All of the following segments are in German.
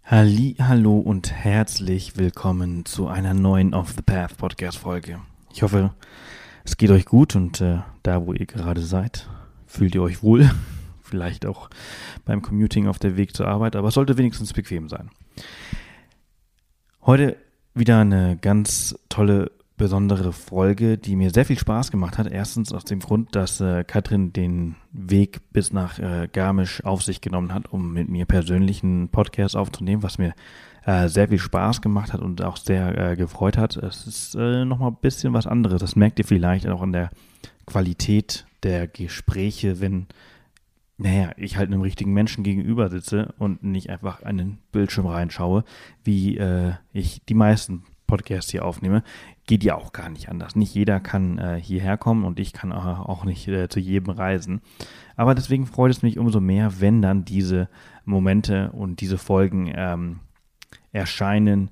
Hallo und herzlich willkommen zu einer neuen Off the Path Podcast Folge. Ich hoffe, es geht euch gut und da, wo ihr gerade seid, fühlt ihr euch wohl. Vielleicht auch beim Commuting auf der Weg zur Arbeit, aber es sollte wenigstens bequem sein. Heute wieder eine ganz tolle, besondere Folge, die mir sehr viel Spaß gemacht hat. Erstens aus dem Grund, dass Katrin den Weg bis nach Garmisch auf sich genommen hat, um mit mir persönlich einen Podcast aufzunehmen, was mir sehr viel Spaß gemacht hat und auch sehr gefreut hat. Es ist nochmal ein bisschen was anderes. Das merkt ihr vielleicht auch an der Qualität der Gespräche, wenn ich halt einem richtigen Menschen gegenüber sitze und nicht einfach einen Bildschirm reinschaue, wie ich die meisten Podcasts hier aufnehme. Geht ja auch gar nicht anders. Nicht jeder kann hierher kommen und ich kann auch nicht zu jedem reisen. Aber deswegen freut es mich umso mehr, wenn dann diese Momente und diese Folgen erscheinen,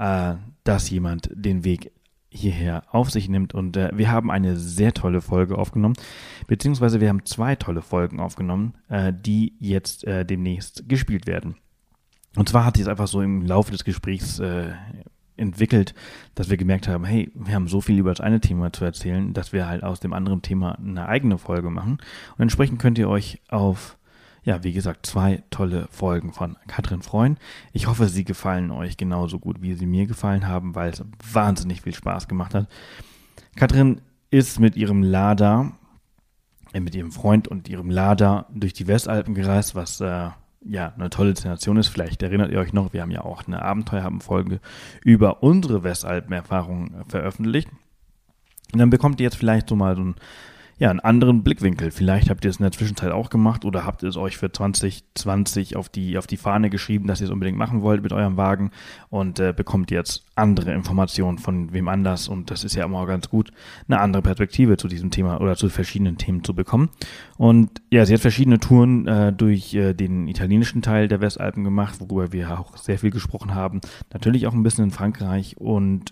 dass jemand den Weg hierher auf sich nimmt. Und wir haben eine sehr tolle Folge aufgenommen, beziehungsweise wir haben 2 tolle Folgen aufgenommen, die jetzt demnächst gespielt werden. Und zwar hat sich es einfach so im Laufe des Gesprächs entwickelt, dass wir gemerkt haben, hey, wir haben so viel über das eine Thema zu erzählen, dass wir halt aus dem anderen Thema eine eigene Folge machen. Und entsprechend könnt ihr euch auf, wie gesagt, 2 tolle Folgen von Katrin freuen. Ich hoffe, sie gefallen euch genauso gut, wie sie mir gefallen haben, weil es wahnsinnig viel Spaß gemacht hat. Katrin ist mit ihrem Lada, mit ihrem Freund und ihrem Lada durch die Westalpen gereist, was eine tolle Destination ist. Vielleicht erinnert ihr euch noch, wir haben ja auch eine Abenteuerhaben-Folge über unsere Westalpen-Erfahrungen veröffentlicht. Und dann bekommt ihr jetzt vielleicht so mal so einen anderen Blickwinkel. Vielleicht habt ihr es in der Zwischenzeit auch gemacht oder habt ihr es euch für 2020 auf die Fahne geschrieben, dass ihr es unbedingt machen wollt mit eurem Wagen und bekommt jetzt andere Informationen von wem anders. Und das ist ja immer ganz gut, eine andere Perspektive zu diesem Thema oder zu verschiedenen Themen zu bekommen. Und ja, sie hat verschiedene Touren durch den italienischen Teil der Westalpen gemacht, worüber wir auch sehr viel gesprochen haben. Natürlich auch ein bisschen in Frankreich und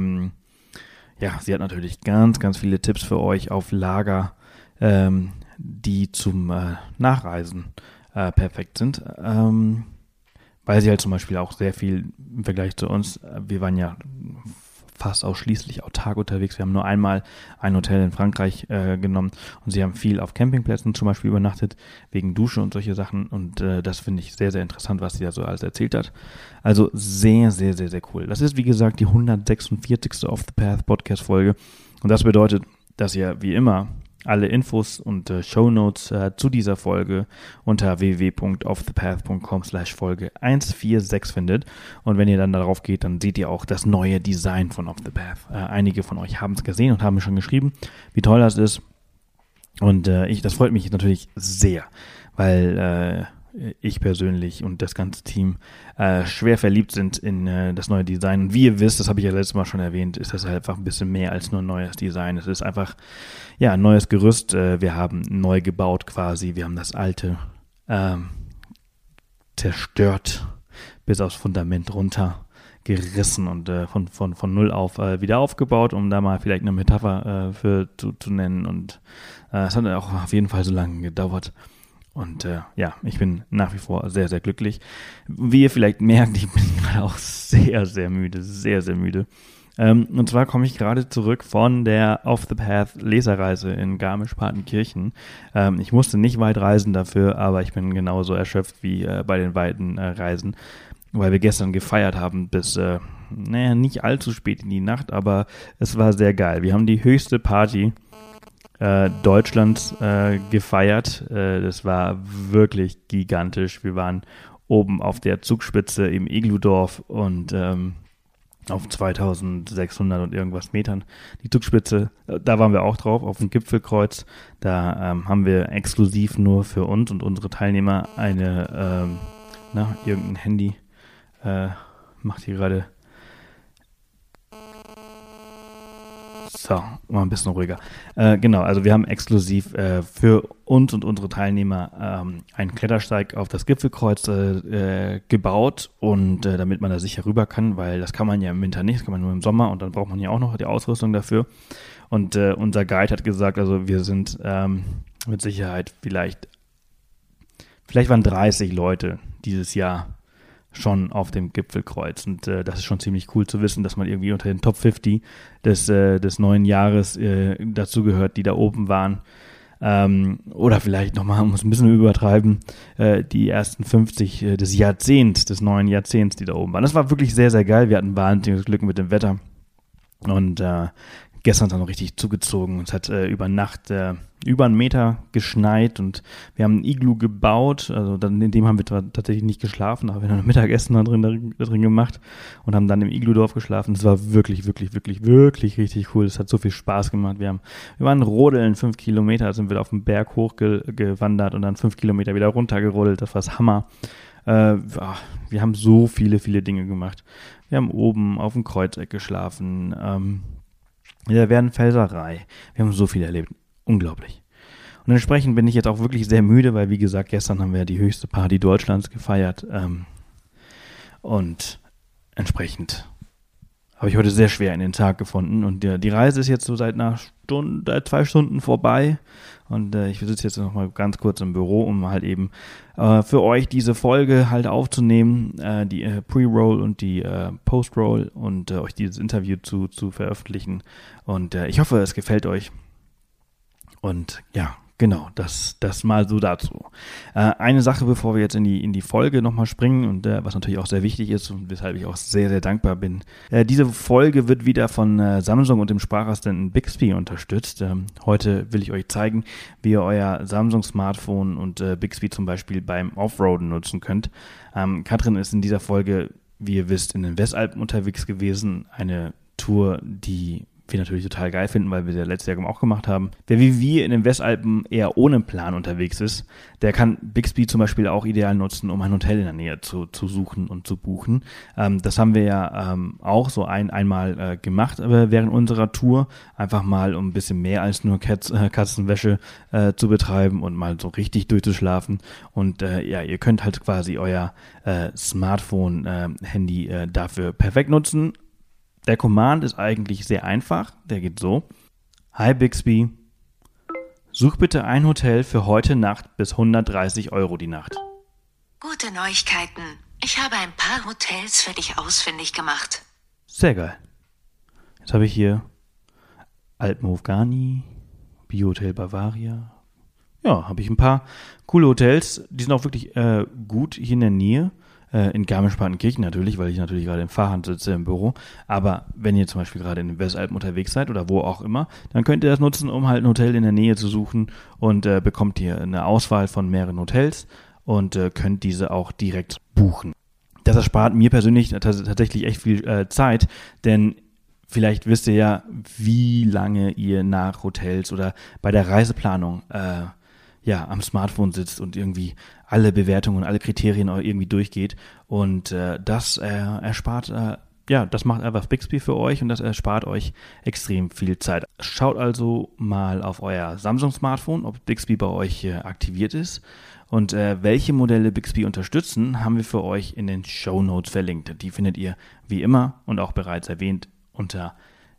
sie hat natürlich ganz, ganz viele Tipps für euch auf Lager, die zum Nachreisen perfekt sind, weil sie halt zum Beispiel auch sehr viel im Vergleich zu uns, wir waren ja fast ausschließlich autark unterwegs. Wir haben nur einmal ein Hotel in Frankreich genommen und sie haben viel auf Campingplätzen zum Beispiel übernachtet, wegen Dusche und solche Sachen und das finde ich sehr, sehr interessant, was sie da so alles erzählt hat. Also sehr, sehr, sehr, sehr cool. Das ist, wie gesagt, die 146. Off the Path Podcast Folge und das bedeutet, dass ihr wie immer alle Infos und Shownotes zu dieser Folge unter www.offthepath.com/Folge 146 findet. Und wenn ihr dann darauf geht, dann seht ihr auch das neue Design von Off the Path. Einige von euch haben es gesehen und haben mir schon geschrieben, wie toll das ist. Und das freut mich natürlich sehr, weil ich persönlich und das ganze Team schwer verliebt sind in das neue Design. Und wie ihr wisst, das habe ich ja letztes Mal schon erwähnt, ist das halt einfach ein bisschen mehr als nur ein neues Design. Es ist einfach ein neues Gerüst. Wir haben neu gebaut quasi. Wir haben das alte zerstört bis aufs Fundament runter gerissen und von null auf wieder aufgebaut, um da mal vielleicht eine Metapher für zu nennen. Und es hat auch auf jeden Fall so lange gedauert. Und ich bin nach wie vor sehr, sehr glücklich. Wie ihr vielleicht merkt, ich bin gerade auch sehr, sehr müde, sehr, sehr müde. Und zwar komme ich gerade zurück von der Off the Path Leserreise in Garmisch-Partenkirchen. Ich musste nicht weit reisen dafür, aber ich bin genauso erschöpft wie bei den weiten Reisen, weil wir gestern gefeiert haben bis, nicht allzu spät in die Nacht, aber es war sehr geil. Wir haben die höchste Party Deutschlands gefeiert. Das war wirklich gigantisch. Wir waren oben auf der Zugspitze im Igludorf und auf 2600 und irgendwas Metern. Die Zugspitze, da waren wir auch drauf, auf dem Gipfelkreuz. Da haben wir exklusiv nur für uns und unsere Teilnehmer irgendein Handy macht hier gerade. So, mal ein bisschen ruhiger. Also wir haben exklusiv für uns und unsere Teilnehmer einen Klettersteig auf das Gipfelkreuz gebaut und damit man da sicher rüber kann, weil das kann man ja im Winter nicht, das kann man nur im Sommer und dann braucht man ja auch noch die Ausrüstung dafür. Und unser Guide hat gesagt, also wir sind mit Sicherheit vielleicht waren 30 Leute dieses Jahr schon auf dem Gipfelkreuz. Und das ist schon ziemlich cool zu wissen, dass man irgendwie unter den Top 50 des neuen Jahres dazu gehört, die da oben waren. Oder vielleicht nochmal, um es ein bisschen übertreiben, die ersten 50 des neuen Jahrzehnts, die da oben waren. Das war wirklich sehr, sehr geil. Wir hatten wahnsinniges Glück mit dem Wetter. Und gestern ist es noch richtig zugezogen. Es hat über Nacht über 1 Meter geschneit und wir haben ein Iglu gebaut. Also in dem haben wir tatsächlich nicht geschlafen, aber wir haben ein Mittagessen da drin gemacht und haben dann im Iglu-Dorf geschlafen. Das war wirklich, wirklich, wirklich, wirklich richtig cool. Es hat so viel Spaß gemacht. Wir waren rodeln, 5 Kilometer sind wir auf den Berg hochgewandert und dann 5 Kilometer wieder runtergerodelt. Das war das Hammer. Wir haben so viele, viele Dinge gemacht. Wir haben oben auf dem Kreuzeck geschlafen. In der Werdenfelserei. Wir haben so viel erlebt. Unglaublich. Und entsprechend bin ich jetzt auch wirklich sehr müde, weil wie gesagt, gestern haben wir die höchste Party Deutschlands gefeiert. Und entsprechend habe ich heute sehr schwer in den Tag gefunden. Und die Reise ist jetzt so seit 2 Stunden vorbei. Und ich sitze jetzt noch mal ganz kurz im Büro, um halt eben für euch diese Folge halt aufzunehmen, die Pre-Roll und die Post-Roll und euch dieses Interview zu veröffentlichen. Und ich hoffe, es gefällt euch. Und ja, genau, das mal so dazu. Eine Sache, bevor wir jetzt in die Folge nochmal springen und was natürlich auch sehr wichtig ist und weshalb ich auch sehr, sehr dankbar bin. Diese Folge wird wieder von Samsung und dem Sprachassistenten Bixby unterstützt. Heute will ich euch zeigen, wie ihr euer Samsung-Smartphone und Bixby zum Beispiel beim Offroaden nutzen könnt. Katrin ist in dieser Folge, wie ihr wisst, in den Westalpen unterwegs gewesen. Eine Tour, die wir natürlich total geil finden, weil wir das letztes Jahr auch gemacht haben. Wer wie wir in den Westalpen eher ohne Plan unterwegs ist, der kann Bixby zum Beispiel auch ideal nutzen, um ein Hotel in der Nähe zu suchen und zu buchen. Das haben wir ja auch so einmal gemacht während unserer Tour, einfach mal um ein bisschen mehr als nur Katzenwäsche zu betreiben und mal so richtig durchzuschlafen. Und ja, ihr könnt halt quasi euer Smartphone-Handy dafür perfekt nutzen. Der Command ist eigentlich sehr einfach. Der geht so. Hi Bixby, such bitte ein Hotel für heute Nacht bis 130 € die Nacht. Gute Neuigkeiten. Ich habe ein paar Hotels für dich ausfindig gemacht. Sehr geil. Jetzt habe ich hier Alpenhof Garni, Biohotel Bavaria. Ja, habe ich ein paar coole Hotels. Die sind auch wirklich gut hier in der Nähe. In Garmisch-Partenkirchen natürlich, weil ich natürlich gerade in Fahrhand sitze im Büro. Aber wenn ihr zum Beispiel gerade in den Westalpen unterwegs seid oder wo auch immer, dann könnt ihr das nutzen, um halt ein Hotel in der Nähe zu suchen und bekommt ihr eine Auswahl von mehreren Hotels und könnt diese auch direkt buchen. Das erspart mir persönlich tatsächlich echt viel Zeit, denn vielleicht wisst ihr ja, wie lange ihr nach Hotels oder bei der Reiseplanung am Smartphone sitzt und irgendwie alle Bewertungen, alle Kriterien irgendwie durchgeht. Und das erspart, das macht einfach Bixby für euch und das erspart euch extrem viel Zeit. Schaut also mal auf euer Samsung-Smartphone, ob Bixby bei euch aktiviert ist. Und welche Modelle Bixby unterstützen, haben wir für euch in den Shownotes verlinkt. Die findet ihr wie immer und auch bereits erwähnt unter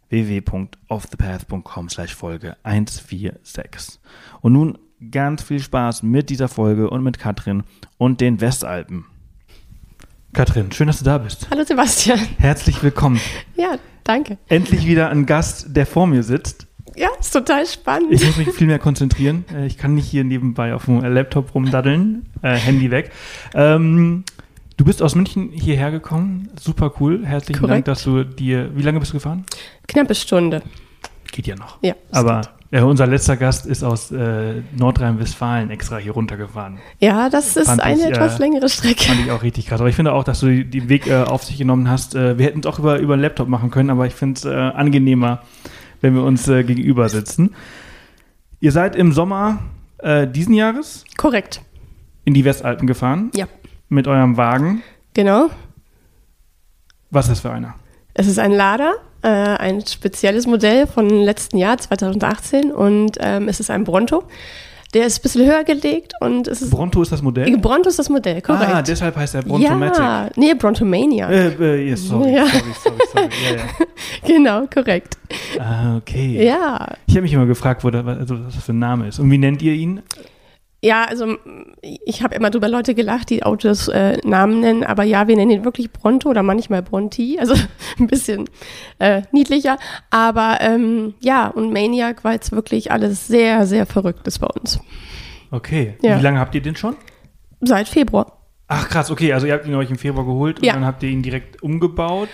www.offthepath.com/Folge 146. Und nun ganz viel Spaß mit dieser Folge und mit Katrin und den Westalpen. Katrin, schön, dass du da bist. Hallo Sebastian. Herzlich willkommen. Ja, danke. Endlich wieder ein Gast, der vor mir sitzt. Ja, ist total spannend. Ich muss mich viel mehr konzentrieren. Ich kann nicht hier nebenbei auf dem Laptop rumdaddeln. Handy weg. Du bist aus München hierher gekommen. Super cool. Herzlichen Dank, dass du wie lange bist du gefahren? Knappe Stunde. Geht ja noch. Ja. Aber unser letzter Gast ist aus Nordrhein-Westfalen extra hier runtergefahren. Ja, das ist eine etwas längere Strecke. Fand ich auch richtig krass. Aber ich finde auch, dass du den Weg auf sich genommen hast. Wir hätten es auch über einen Laptop machen können, aber ich finde es angenehmer, wenn wir uns gegenüber sitzen. Ihr seid im Sommer diesen Jahres? Korrekt. In die Westalpen gefahren? Ja. Mit eurem Wagen? Genau. Was ist das für einer? Es ist ein Lada, ein spezielles Modell von letzten Jahr, 2018, und es ist ein Bronto. Der ist ein bisschen höher gelegt und es ist... Bronto ist das Modell? Bronto ist das Modell, korrekt. Ah, deshalb heißt er Brontomatic. Ja, nee, Brontomania. Sorry. Ja. Genau, korrekt. Ah, okay. Ja. Ich habe mich immer gefragt, was das für ein Name ist. Und wie nennt ihr ihn? Ja, also ich habe immer drüber Leute gelacht, die Autos Namen nennen, aber ja, wir nennen ihn wirklich Bronto oder manchmal Bronti, also ein bisschen niedlicher. Aber ja, und Maniac war jetzt wirklich alles sehr, sehr Verrücktes bei uns. Okay, Ja. Wie lange habt ihr den schon? Seit Februar. Ach krass, okay, also ihr habt ihn euch im Februar geholt und Ja. dann habt ihr ihn direkt umgebaut.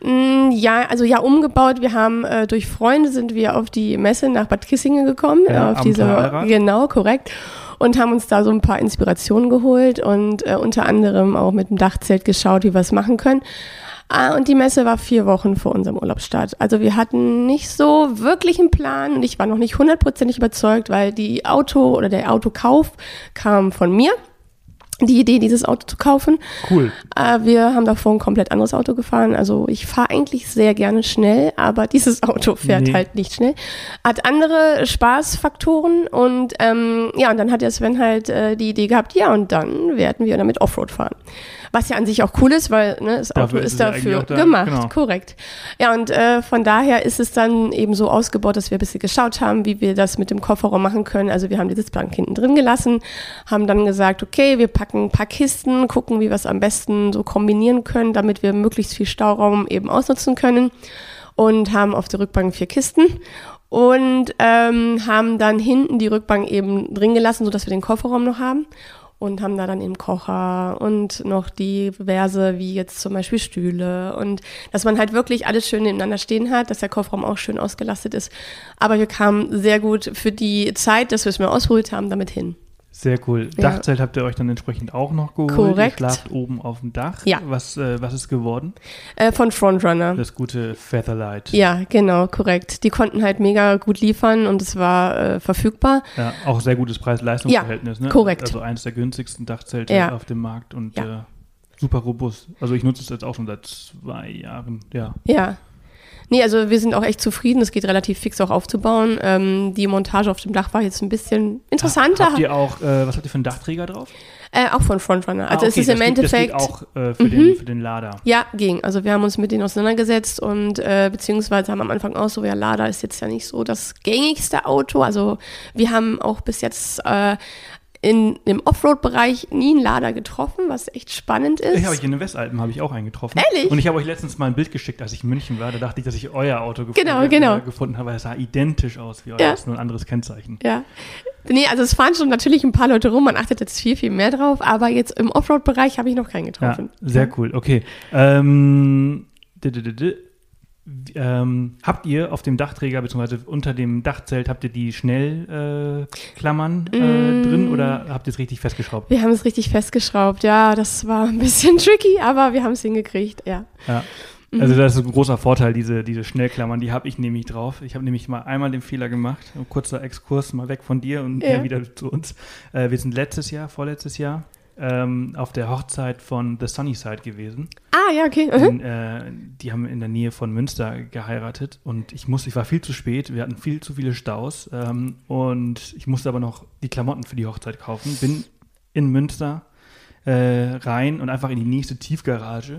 Ja, also ja, umgebaut. Wir haben durch Freunde sind wir auf die Messe nach Bad Kissingen gekommen, Ja, auf diese, Abenteuerrad. genau, korrekt, und haben uns da so ein paar Inspirationen geholt und unter anderem auch mit dem Dachzelt geschaut, wie wir es machen können. Und die Messe war 4 Wochen vor unserem Urlaubsstart. Also wir hatten nicht so wirklich einen Plan und ich war noch nicht 100% überzeugt, weil der Autokauf kam von mir. Die Idee, dieses Auto zu kaufen. Cool. Wir haben davor ein komplett anderes Auto gefahren. Also ich fahre eigentlich sehr gerne schnell, aber dieses Auto fährt halt nicht schnell. Hat andere Spaßfaktoren und ja, und dann hat der Sven halt die Idee gehabt, ja, und dann werden wir damit Offroad fahren. Was ja an sich auch cool ist, weil ne, das Auto ist dafür gemacht, genau. Korrekt. Ja, und von daher ist es dann eben so ausgebaut, dass wir ein bisschen geschaut haben, wie wir das mit dem Kofferraum machen können. Also wir haben die Sitzbank hinten drin gelassen, haben dann gesagt, okay, wir packen ein paar Kisten, gucken, wie wir es am besten so kombinieren können, damit wir möglichst viel Stauraum eben ausnutzen können und haben auf der Rückbank 4 Kisten und haben dann hinten die Rückbank eben drin gelassen, sodass wir den Kofferraum noch haben. Und haben da dann eben Kocher und noch diverse, wie jetzt zum Beispiel Stühle und dass man halt wirklich alles schön nebeneinander stehen hat, dass der Kofferraum auch schön ausgelastet ist. Aber wir kamen sehr gut für die Zeit, dass wir es mal ausprobiert haben, damit hin. Sehr cool. Ja. Dachzelt habt ihr euch dann entsprechend auch noch geholt. Korrekt. Ihr schlaft oben auf dem Dach. Ja. Was ist geworden? Von Frontrunner. Das gute Featherlight. Ja, genau, korrekt. Die konnten halt mega gut liefern und es war verfügbar. Ja, auch sehr gutes Preis-Leistungs-Verhältnis. Ja, ne? korrekt. Also eines der günstigsten Dachzelte Ja. auf dem Markt und Ja. super robust. Also ich nutze es jetzt auch schon seit 2 Jahren. Ja. Ja. Nee, also wir sind auch echt zufrieden. Es geht relativ fix auch aufzubauen. Die Montage auf dem Dach war jetzt ein bisschen interessanter. Habt ihr auch, was habt ihr für einen Dachträger drauf? Auch von Frontrunner. Also okay, es ist im Endeffekt. Das geht auch für den Lader. Ja, ging. Also wir haben uns mit denen auseinandergesetzt und beziehungsweise haben am Anfang auch so, ja, Lada ist jetzt ja nicht so das gängigste Auto. Also wir haben auch bis jetzt im Offroad-Bereich nie einen Lada getroffen, was echt spannend ist. Ich habe in den Westalpen auch einen getroffen. Ehrlich? Und ich habe euch letztens mal ein Bild geschickt, als ich in München war. Da dachte ich, dass ich euer Auto Genau. gefunden habe. Es sah identisch aus wie euer. Ja. Das ist nur ein anderes Kennzeichen. Ja. Nee, also es fahren schon natürlich ein paar Leute rum. Man achtet jetzt viel, viel mehr drauf. Aber jetzt im Offroad-Bereich habe ich noch keinen getroffen. Ja, sehr cool. Okay. Habt ihr auf dem Dachträger bzw. unter dem Dachzelt, habt ihr die Schnellklammern drin oder habt ihr es richtig festgeschraubt? Wir haben es richtig festgeschraubt. Ja, das war ein bisschen tricky, aber wir haben es hingekriegt, ja. Ja. Also das ist ein großer Vorteil, diese Schnellklammern, die habe ich nämlich drauf. Ich habe nämlich mal einmal den Fehler gemacht, ein kurzer Exkurs mal weg von dir und wieder zu uns. Wir sind vorletztes Jahr, auf der Hochzeit von The Sunnyside gewesen. Ah, ja, okay. Die haben in der Nähe von Münster geheiratet und ich war viel zu spät, wir hatten viel zu viele Staus und ich musste aber noch die Klamotten für die Hochzeit kaufen. Bin in Münster rein und einfach in die nächste Tiefgarage.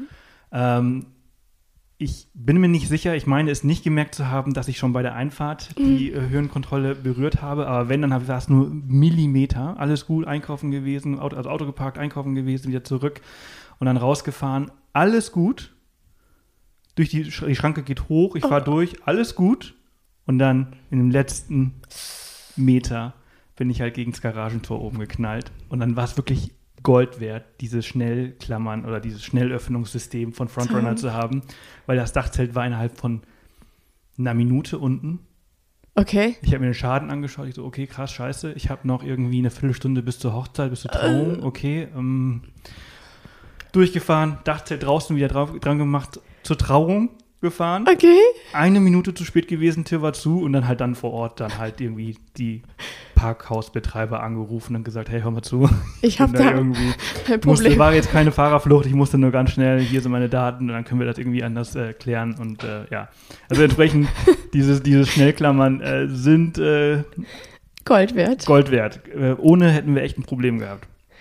Ich bin mir nicht sicher, ich meine es nicht gemerkt zu haben, dass ich schon bei der Einfahrt die Höhenkontrolle berührt habe, aber wenn, dann war es nur Millimeter. Alles gut, einkaufen gewesen, Auto geparkt, einkaufen gewesen, wieder zurück und dann rausgefahren. Alles gut. Die Schranke geht hoch, ich fahre durch, alles gut. Und dann in dem letzten Meter bin ich halt gegen das Garagentor oben geknallt. Und dann war es wirklich Gold wert, diese Schnellklammern oder dieses Schnellöffnungssystem von Frontrunner zu haben, weil das Dachzelt war innerhalb von einer Minute unten. Okay. Ich habe mir den Schaden angeschaut, ich so, okay, krass, scheiße, ich habe noch irgendwie eine Viertelstunde bis zur Hochzeit, bis zur Trauung, okay. Durchgefahren, Dachzelt draußen wieder dran gemacht, zur Trauung gefahren. Okay. 1 Minute zu spät gewesen, Tür war zu und dann halt vor Ort dann halt irgendwie die Parkhausbetreiber angerufen und gesagt, hey, hör mal zu. Ich habe da irgendwie ein Problem. War jetzt keine Fahrerflucht, ich musste nur ganz schnell, hier sind meine Daten und dann können wir das irgendwie anders klären und ja. Also entsprechend, diese Schnellklammern sind Gold wert. Gold wert. Ohne hätten wir echt ein Problem gehabt.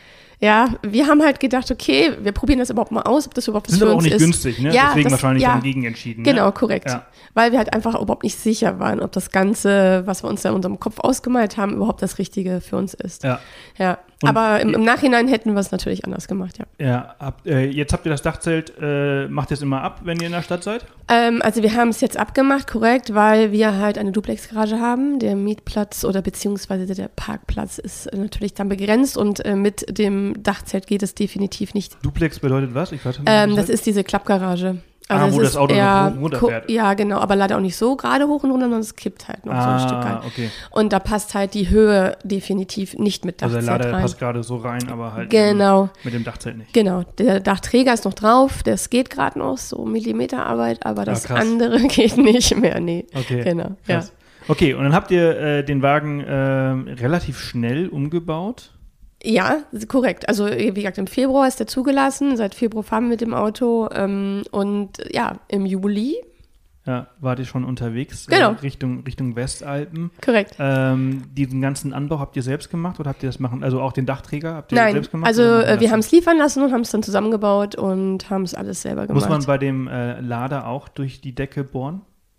Ja, wir haben halt gedacht, okay, wir probieren das überhaupt mal aus, ob das überhaupt was sind für aber uns auch nicht ist. günstig, ne? Ja, Deswegen wahrscheinlich ja, dann gegen entschieden. Genau, ne? korrekt. Ja. Weil wir halt einfach überhaupt nicht sicher waren, ob das Ganze, was wir uns da in unserem Kopf ausgemalt haben, überhaupt das Richtige für uns ist. Ja. Ja. Und Aber im Nachhinein hätten wir es natürlich anders gemacht, ja. Ja, jetzt habt ihr das Dachzelt, macht ihr es immer ab, wenn ihr in der Stadt seid? Also wir haben es jetzt abgemacht, korrekt, weil wir halt eine Duplex-Garage haben. Der Mietplatz oder beziehungsweise der Parkplatz ist natürlich dann begrenzt und mit dem Dachzelt geht es definitiv nicht. Duplex bedeutet was? Ich weiß nicht, Das ist diese Klappgarage. wo das Auto noch hoch und runter fährt. Ja, genau, aber leider auch nicht so gerade hoch und runter, sondern es kippt halt noch so ein Stück rein. Okay. Und da passt halt die Höhe definitiv nicht mit Dachzelt Also der Lader rein. passt gerade so rein, aber halt Genau. mit dem Dachzelt nicht. Genau, der Dachträger ist noch drauf, das geht gerade noch, so Millimeterarbeit, aber das krass. andere geht nicht mehr, nee. Okay, Genau, krass. Okay, und dann habt ihr den Wagen relativ schnell umgebaut? Ja, korrekt. Also wie gesagt, im Februar ist der zugelassen, seit Februar fahren wir mit dem Auto und ja, im Juli. Ja, wart ihr schon unterwegs Genau. Richtung Westalpen? Korrekt. Diesen ganzen Anbau habt ihr selbst gemacht oder habt ihr das machen, also auch den Dachträger habt ihr Nein, selbst gemacht? also oder machen wir haben es liefern lassen und haben es dann zusammengebaut und haben es alles selber gemacht. Muss man bei dem Lader auch durch die Decke bohren?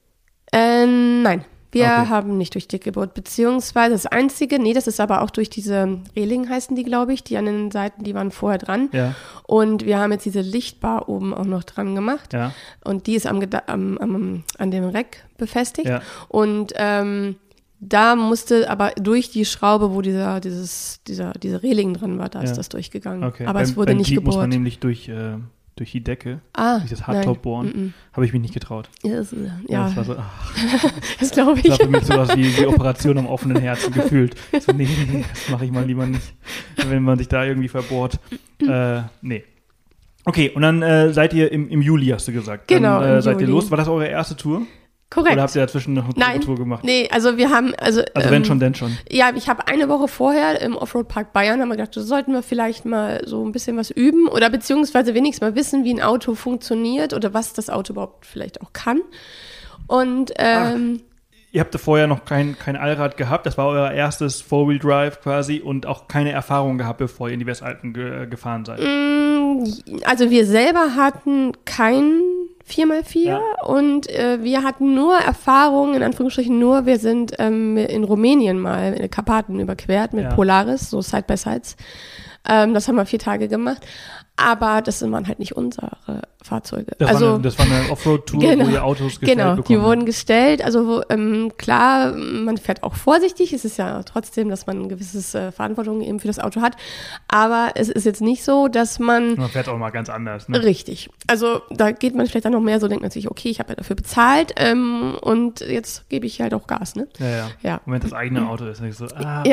Nein, wir Okay. haben nicht durch die Decke gebohrt, beziehungsweise das Einzige, das ist aber auch durch diese Reling heißen die, glaube ich, die an den Seiten, die waren vorher dran. Ja. Und wir haben jetzt diese Lichtbar oben auch noch dran gemacht. Ja. Und die ist an dem Reck befestigt. Ja. Und da musste aber durch die Schraube, wo diese Reling dran war, da ist das durchgegangen. Okay. Aber es wurde beim nicht Jeep muss man gebohrt. nämlich durch die Decke, durch das nein. Hardtop bohren. Habe ich mich nicht getraut. Ja, Das war so, das glaube das war ich. für mich sowas wie Operation am offenen Herzen gefühlt. So, nee, das mache ich mal lieber nicht, wenn man sich da irgendwie verbohrt. Nee. Okay, und dann seid ihr im Juli, hast du gesagt. Genau, Dann im seid ihr Juli. los. War das eure erste Tour? Korrekt. Oder habt ihr dazwischen noch eine Nein, Tour gemacht? nee, also wir haben, Also wenn schon, denn schon. Ja, ich habe eine Woche vorher im Offroad-Park Bayern, haben wir gedacht, das sollten wir vielleicht mal so ein bisschen was üben oder beziehungsweise wenigstens mal wissen, wie ein Auto funktioniert oder was das Auto überhaupt vielleicht auch kann. Und Ihr habt da vorher noch kein Allrad gehabt, das war euer erstes Four-Wheel-Drive quasi und auch keine Erfahrung gehabt, bevor ihr in die Westalpen gefahren seid. also wir selber hatten kein 4x4 und wir hatten nur Erfahrung, in Anführungsstrichen nur, wir sind in Rumänien mal in den Karpaten überquert mit Polaris, so Side-by-Sides. Das haben wir 4 Tage gemacht, aber das waren halt nicht unsere Fahrzeuge. Das war eine Offroad-Tour, wo ihr Autos gestellt bekommen die wurden gestellt. Also klar, man fährt auch vorsichtig. Es ist ja trotzdem, dass man eine gewisse Verantwortung eben für das Auto hat. Aber es ist jetzt nicht so, dass man fährt auch mal ganz anders. Ne? Richtig. Also da geht man vielleicht dann noch mehr so, denkt man sich, okay, ich habe ja dafür bezahlt und jetzt gebe ich halt auch Gas. Ne? Ja. Und wenn das eigene Auto ist, dann ist so,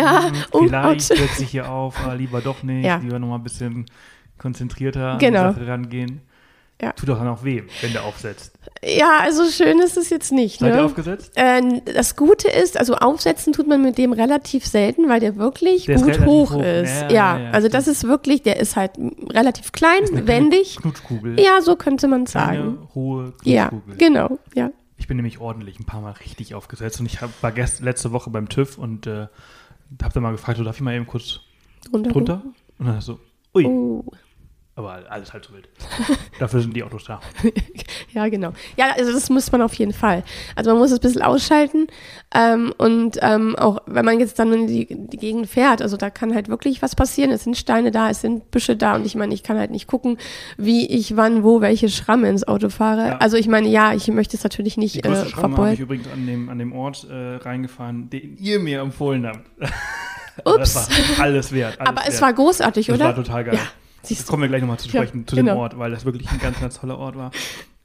Gott. setze ich hier auf, lieber doch nicht, lieber noch mal ein bisschen konzentrierter an die Sache rangehen. Ja. Tut doch dann auch weh, wenn der aufsetzt. Ja, also schön ist es jetzt nicht. Seid ihr aufgesetzt? Das Gute ist, also aufsetzen tut man mit dem relativ selten, weil der wirklich gut hoch ist. Ja, also das ist wirklich, der ist halt relativ klein, ist eine wendig. Knutschkugel. Ja, so könnte man sagen. Eine hohe Knutschkugel. Ja, genau, ja. Ich bin nämlich ordentlich ein paar Mal richtig aufgesetzt und ich war letzte Woche beim TÜV und habe dann mal gefragt, darf ich mal eben kurz drunter? Und dann so, ui. Oh. Aber alles halb so wild. Dafür sind die Autos da. Ja, genau. Ja, also das muss man auf jeden Fall. Also man muss es ein bisschen ausschalten und auch wenn man jetzt dann in die Gegend fährt, also da kann halt wirklich was passieren. Es sind Steine da, es sind Büsche da und ich meine, ich kann halt nicht gucken, wie ich wann, wo, welche Schramme ins Auto fahre. Ja. Also ich meine, ich möchte es natürlich nicht die größte Schramme habe ich übrigens an dem Ort reingefahren, den ihr mir empfohlen habt. Ups. Das war alles wert. Aber es war großartig, oder? Das war total geil. Ja. Da kommen wir gleich nochmal zu sprechen, zu dem Ort, weil das wirklich ein ganz, ganz toller Ort war.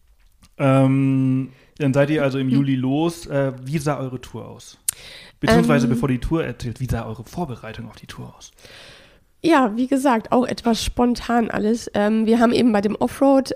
Dann seid ihr also im Juli los. Wie sah eure Tour aus? Beziehungsweise, bevor die Tour erzählt, wie sah eure Vorbereitung auf die Tour aus? Ja, wie gesagt, auch etwas spontan alles. Wir haben eben bei dem Offroad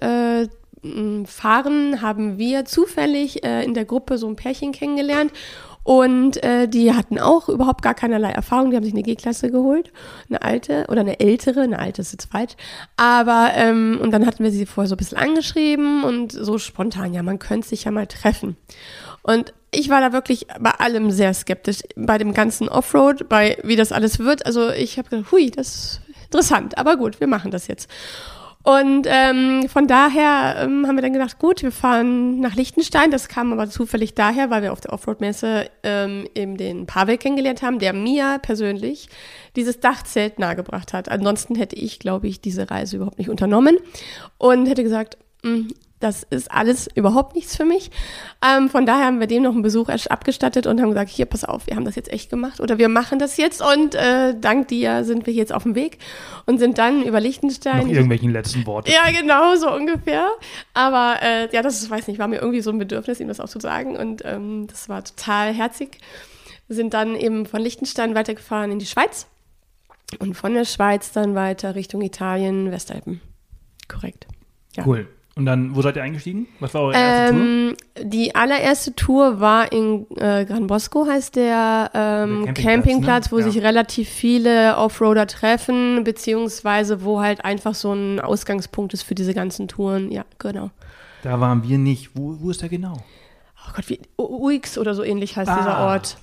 Fahren, haben wir zufällig in der Gruppe so ein Pärchen kennengelernt. Und die hatten auch überhaupt gar keinerlei Erfahrung. Die haben sich eine G-Klasse geholt, eine alte oder eine ältere, eine alte ist jetzt falsch. Aber und dann hatten wir sie vorher so ein bisschen angeschrieben und so spontan, ja, man könnte sich ja mal treffen. Und ich war da wirklich bei allem sehr skeptisch, bei dem ganzen Offroad, bei wie das alles wird. Also ich habe gedacht, hui, das interessant, aber gut, wir machen das jetzt. Und von daher haben wir dann gedacht, gut, wir fahren nach Liechtenstein. Das kam aber zufällig daher, weil wir auf der Offroad-Messe eben den Pavel kennengelernt haben, der mir persönlich dieses Dachzelt nahegebracht hat. Ansonsten hätte ich, glaube ich, diese Reise überhaupt nicht unternommen und hätte gesagt, das ist alles überhaupt nichts für mich. Von daher haben wir dem noch einen Besuch abgestattet und haben gesagt, hier, pass auf, wir haben das jetzt echt gemacht oder wir machen das jetzt und dank dir sind wir jetzt auf dem Weg und sind dann über Liechtenstein. Noch irgendwelchen letzten Worte. Ja, genau, so ungefähr. Aber ja, das ist, weiß nicht, war mir irgendwie so ein Bedürfnis, ihm das auch zu sagen und das war total herzig. Wir sind dann eben von Liechtenstein weitergefahren in die Schweiz und von der Schweiz dann weiter Richtung Italien, Westalpen. Korrekt. Ja. Cool. Und dann, wo seid ihr eingestiegen? Was war eure erste Tour? Die allererste Tour war in Gran Bosco, heißt der Campingplatz, ne? Wo sich relativ viele Offroader treffen, beziehungsweise wo halt einfach so ein Ausgangspunkt ist für diese ganzen Touren. Ja, genau. Da waren wir nicht. Wo ist der genau? Oh Gott, wie UX oder so ähnlich heißt dieser Ort.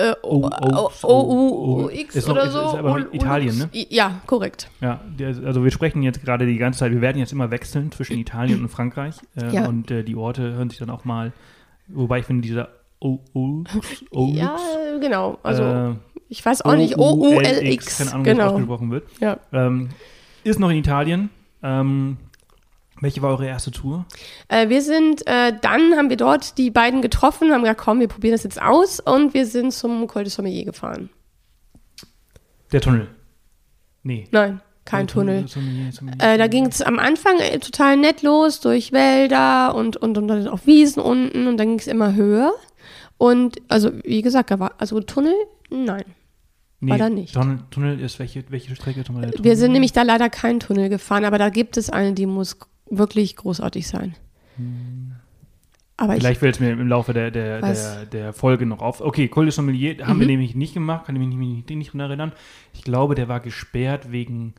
OUX oder so. Ist aber noch Italien, ne? Ja, korrekt. Ja, also wir sprechen jetzt gerade die ganze Zeit, wir werden jetzt immer wechseln zwischen Italien und Frankreich und die Orte hören sich dann auch mal, wobei ich finde dieser OUX. Ja, genau, also ich weiß auch nicht, OULX, keine Ahnung, genau. wie es ausgesprochen wird. Ja. Ist noch in Italien. Welche war eure erste Tour? Wir sind, dann haben wir dort die beiden getroffen, haben gesagt, komm, wir probieren das jetzt aus und wir sind zum Col de Sommelier gefahren. Der Tunnel? Nee. Nein, kein Tunnel. Da ging es am Anfang total nett los, durch Wälder und dann auf Wiesen unten und dann ging es immer höher. Und, also, wie gesagt, da war, also Tunnel, nein. Nee, war da nicht. Tunnel ist welche Strecke? Wir sind nämlich da leider keinen Tunnel gefahren, aber da gibt es eine, die muss wirklich großartig sein. Aber vielleicht fällt es mir im Laufe der Folge noch auf. Okay, Col de Sommelier haben wir nämlich nicht gemacht, kann ich mich nicht dran erinnern. Ich glaube, der war gesperrt wegen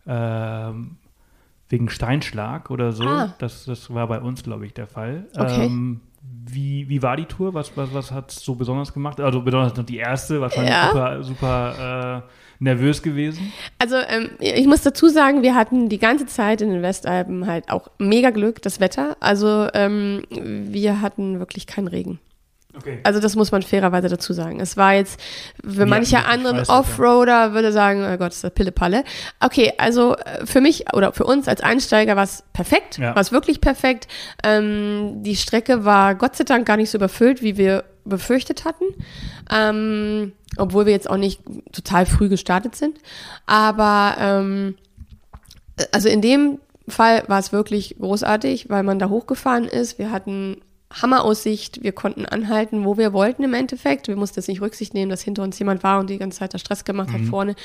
Steinschlag oder so. Das war bei uns, glaube ich, der Fall. Okay. Wie war die Tour? Was hat es so besonders gemacht? Also besonders noch die erste, wahrscheinlich super nervös gewesen. Also ich muss dazu sagen, wir hatten die ganze Zeit in den Westalpen halt auch mega Glück, das Wetter. Also wir hatten wirklich keinen Regen. Okay. Also das muss man fairerweise dazu sagen. Es war jetzt, für manche anderen Offroader würde sagen, oh Gott, ist das Pille-Palle. Okay, also für mich oder für uns als Einsteiger war es perfekt, war es wirklich perfekt. Die Strecke war Gott sei Dank gar nicht so überfüllt, wie wir befürchtet hatten. Obwohl wir jetzt auch nicht total früh gestartet sind. Aber also in dem Fall war es wirklich großartig, weil man da hochgefahren ist. Wir hatten Hammeraussicht, wir konnten anhalten, wo wir wollten im Endeffekt. Wir mussten jetzt nicht Rücksicht nehmen, dass hinter uns jemand war und die ganze Zeit da Stress gemacht hat vorne.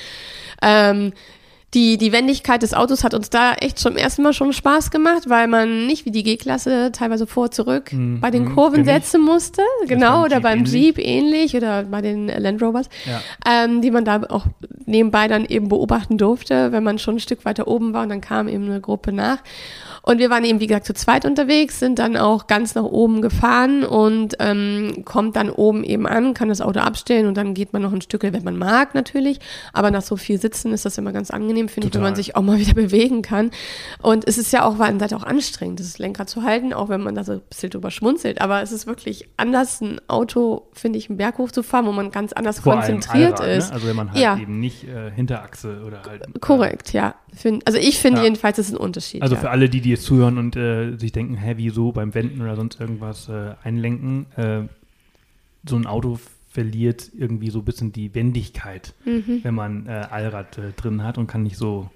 Die Wendigkeit des Autos hat uns da echt zum ersten Mal schon Spaß gemacht, weil man nicht wie die G-Klasse teilweise vor, zurück bei den Kurven setzen musste. Genau, oder beim Jeep ähnlich oder bei den Land Rovers, die man da auch nebenbei dann eben beobachten durfte, wenn man schon ein Stück weiter oben war und dann kam eben eine Gruppe nach. Und wir waren eben, wie gesagt, zu zweit unterwegs, sind dann auch ganz nach oben gefahren und kommt dann oben eben an, kann das Auto abstellen und dann geht man noch ein Stück, wenn man mag natürlich, aber nach so viel Sitzen ist das immer ganz angenehm, finde ich, wenn man sich auch mal wieder bewegen kann. Und es ist ja auch, war auch anstrengend, das Lenkrad zu halten, auch wenn man da so ein bisschen drüber schmunzelt, aber es ist wirklich anders, ein Auto, finde ich, einen Berg hochzufahren, wo man ganz anders konzentriert ist. Ne? Also wenn man halt eben nicht Hinterachse oder halt... Korrekt, ja. Also ich finde jedenfalls, das ist ein Unterschied. Also für alle, die jetzt zuhören und sich denken, wieso beim Wenden oder sonst irgendwas einlenken, so ein Auto verliert irgendwie so ein bisschen die Wendigkeit, wenn man Allrad drin hat und kann nicht so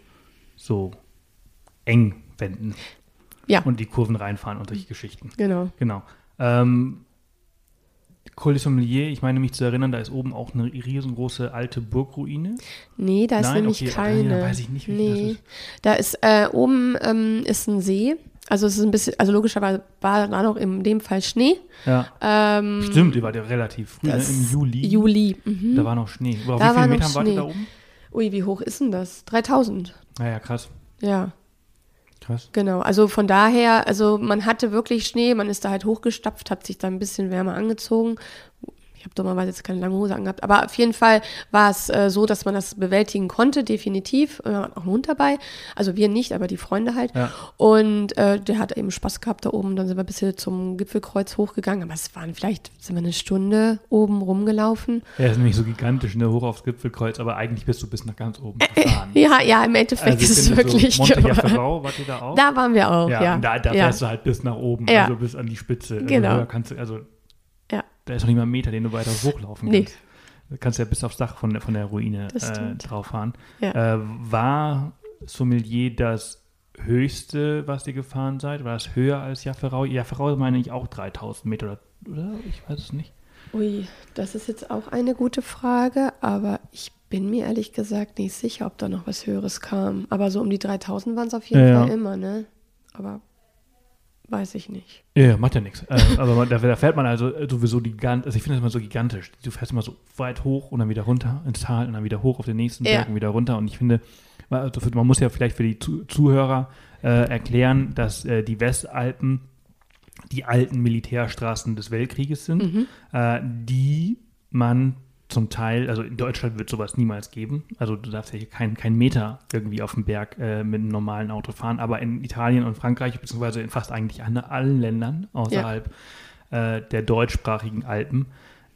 eng wenden und die Kurven reinfahren und solche Geschichten. Genau. Col de Sommelier, ich meine mich zu erinnern, da ist oben auch eine riesengroße alte Burgruine. Nee, da ist nämlich keine. Da weiß ich nicht, wie das ist. Da ist oben ist ein See. Also es ist ein bisschen, also logischerweise war da noch in dem Fall Schnee. Ja. Stimmt, die war ja relativ früh, im Juli. Juli. Da war noch Schnee. Wie viele Meter wart ihr da oben? Ui, wie hoch ist denn das? 3000. Naja, krass. Ja. Krass. Genau, also von daher, also man hatte wirklich Schnee, man ist da halt hochgestapft, hat sich da ein bisschen wärmer angezogen. Ich habe dummerweise jetzt keine lange Hose angehabt. Aber auf jeden Fall war es so, dass man das bewältigen konnte, definitiv. Auch ein Hund dabei. Also wir nicht, aber die Freunde halt. Ja. Und der hat eben Spaß gehabt da oben. Dann sind wir bis hier zum Gipfelkreuz hochgegangen. Aber es waren vielleicht, sind wir eine Stunde oben rumgelaufen. Er ist nämlich so gigantisch, ne, hoch aufs Gipfelkreuz, aber eigentlich bist du bis nach ganz oben gefahren. Ja, im Endeffekt ist es wirklich. So Monte-Jafferau, wart ihr da auch? Da waren wir auch, ja. Und da fährst du halt bis nach oben, also bis an die Spitze. Genau. Also, kannst du, da ist noch nicht mal ein Meter, den du weiter hochlaufen kannst. Du kannst ja bis aufs Dach von der Ruine drauf fahren. Ja. War Sommelier das höchste, was ihr gefahren seid? War es höher als Jafferau? Jafferau meine ich auch 3000 Meter, oder? Ich weiß es nicht. Ui, das ist jetzt auch eine gute Frage, aber ich bin mir ehrlich gesagt nicht sicher, ob da noch was Höheres kam. Aber so um die 3000 waren es auf jeden Fall immer, ne? Aber weiß ich nicht. Ja, macht ja nichts. Aber da fährt man also sowieso also ich finde das immer so gigantisch. Du fährst immer so weit hoch und dann wieder runter ins Tal und dann wieder hoch auf den nächsten Berg und wieder runter. Und ich finde, man muss ja vielleicht für die Zuhörer erklären, dass die Westalpen die alten Militärstraßen des Weltkrieges sind, die man zum Teil, also in Deutschland wird sowas niemals geben. Also du darfst ja hier keinen Meter irgendwie auf dem Berg mit einem normalen Auto fahren. Aber in Italien und Frankreich, beziehungsweise in fast eigentlich allen Ländern außerhalb der deutschsprachigen Alpen,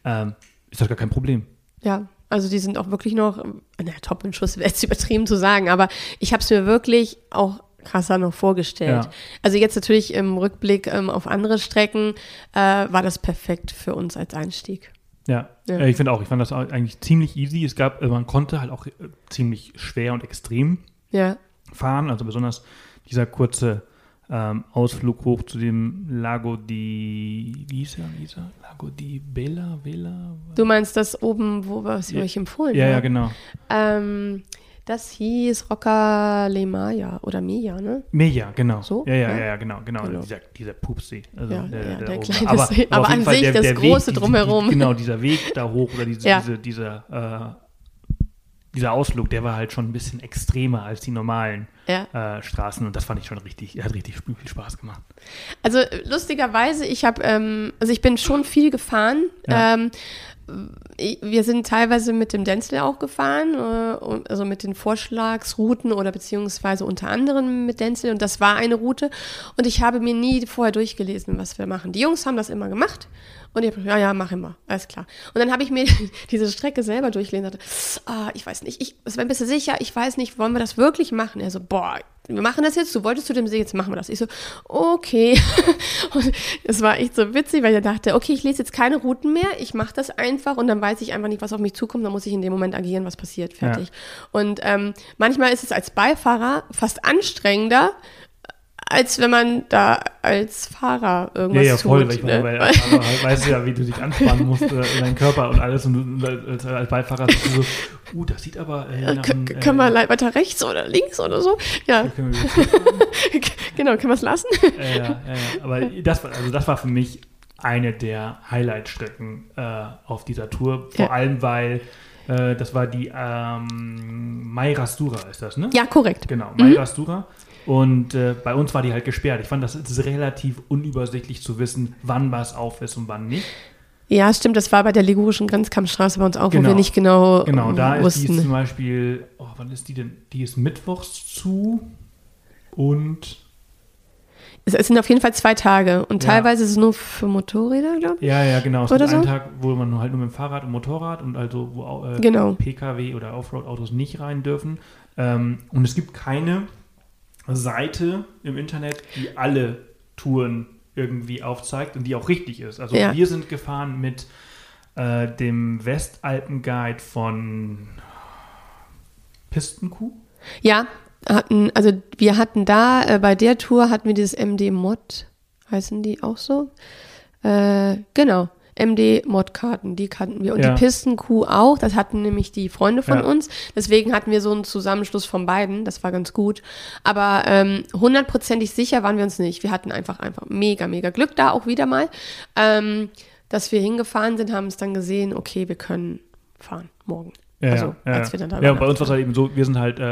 ist das gar kein Problem. Ja, also die sind auch wirklich noch, top in Schuss wäre jetzt übertrieben zu sagen, aber ich habe es mir wirklich auch krasser noch vorgestellt. Ja. Also jetzt natürlich im Rückblick auf andere Strecken war das perfekt für uns als Einstieg. Ja. Ich fand das eigentlich ziemlich easy. Man konnte halt auch ziemlich schwer und extrem fahren, also besonders dieser kurze Ausflug hoch zu dem Lago di Lago di Vela? Du meinst das oben, was wir euch empfohlen haben? Ja, genau. Das hieß Rocca Le Maya oder Meja, ne? Meja, genau. So? Ja, genau. Dieser Pupsee. Also der kleine See. Aber an sich das große Drumherum. Genau, dieser Weg da hoch oder dieser Ausflug, der war halt schon ein bisschen extremer als die normalen Straßen und das fand ich schon hat richtig viel Spaß gemacht. Also lustigerweise, ich bin schon viel gefahren. Ja. Wir sind teilweise mit dem Denzel auch gefahren, also mit den Vorschlagsrouten oder beziehungsweise unter anderem mit Denzel und das war eine Route und ich habe mir nie vorher durchgelesen, was wir machen. Die Jungs haben das immer gemacht und ich habe gesagt, ja, mach immer, alles klar. Und dann habe ich mir diese Strecke selber durchgelesen und dachte, ich weiß nicht, es war ein bisschen sicher, ich weiß nicht, wollen wir das wirklich machen? Er so, wir machen das jetzt, du wolltest zu dem See, jetzt machen wir das. Ich so, okay. Und es war echt so witzig, weil ich dachte, okay, ich lese jetzt keine Routen mehr, ich mache das einfach und dann weiß ich einfach nicht, was auf mich zukommt, dann muss ich in dem Moment agieren, was passiert, fertig. Ja. Und manchmal ist es als Beifahrer fast anstrengender, als wenn man da als Fahrer irgendwas tut. Ja, voll, weil halt weißt du ja, wie du dich anspannen musst in deinen Körper und alles und als Beifahrer bist du so, das sieht aber können wir weiter rechts oder links oder so? Ja. Genau, können wir es lassen? Ja, aber das war für mich eine der Highlight-Strecken auf dieser Tour, vor allem, weil das war die Mairastura, ist das, ne? Ja, korrekt. Genau, Mairastura. Und bei uns war die halt gesperrt. Ich fand, das ist relativ unübersichtlich zu wissen, wann was auf ist und wann nicht. Ja, stimmt, das war bei der ligurischen Grenzkampfstraße bei uns auch, wo wir nicht genau da wussten. Ist die zum Beispiel, wann ist die denn? Die ist mittwochs zu und... Es sind auf jeden Fall 2 Tage und teilweise ist es nur für Motorräder, glaube ich. Ja, genau. Es ist ein Tag, wo man halt nur mit dem Fahrrad und Motorrad und also wo PKW oder Offroad-Autos nicht rein dürfen. Und es gibt keine Seite im Internet, die alle Touren irgendwie aufzeigt und die auch richtig ist. Also wir sind gefahren mit dem Westalpen-Guide von Pistenkuh. Ja, wir hatten da, bei der Tour hatten wir dieses MD-Mod, heißen die auch so? Genau. MD-Mod-Karten, die kannten wir. Und die Pistenkuh auch, das hatten nämlich die Freunde von uns. Deswegen hatten wir so einen Zusammenschluss von beiden, das war ganz gut. Aber 100%ig sicher waren wir uns nicht. Wir hatten einfach mega, mega Glück da auch wieder mal. Dass wir hingefahren sind, haben es dann gesehen, okay, wir können fahren morgen. Als wir dann da waren. Bei uns war es halt eben so, wir sind halt,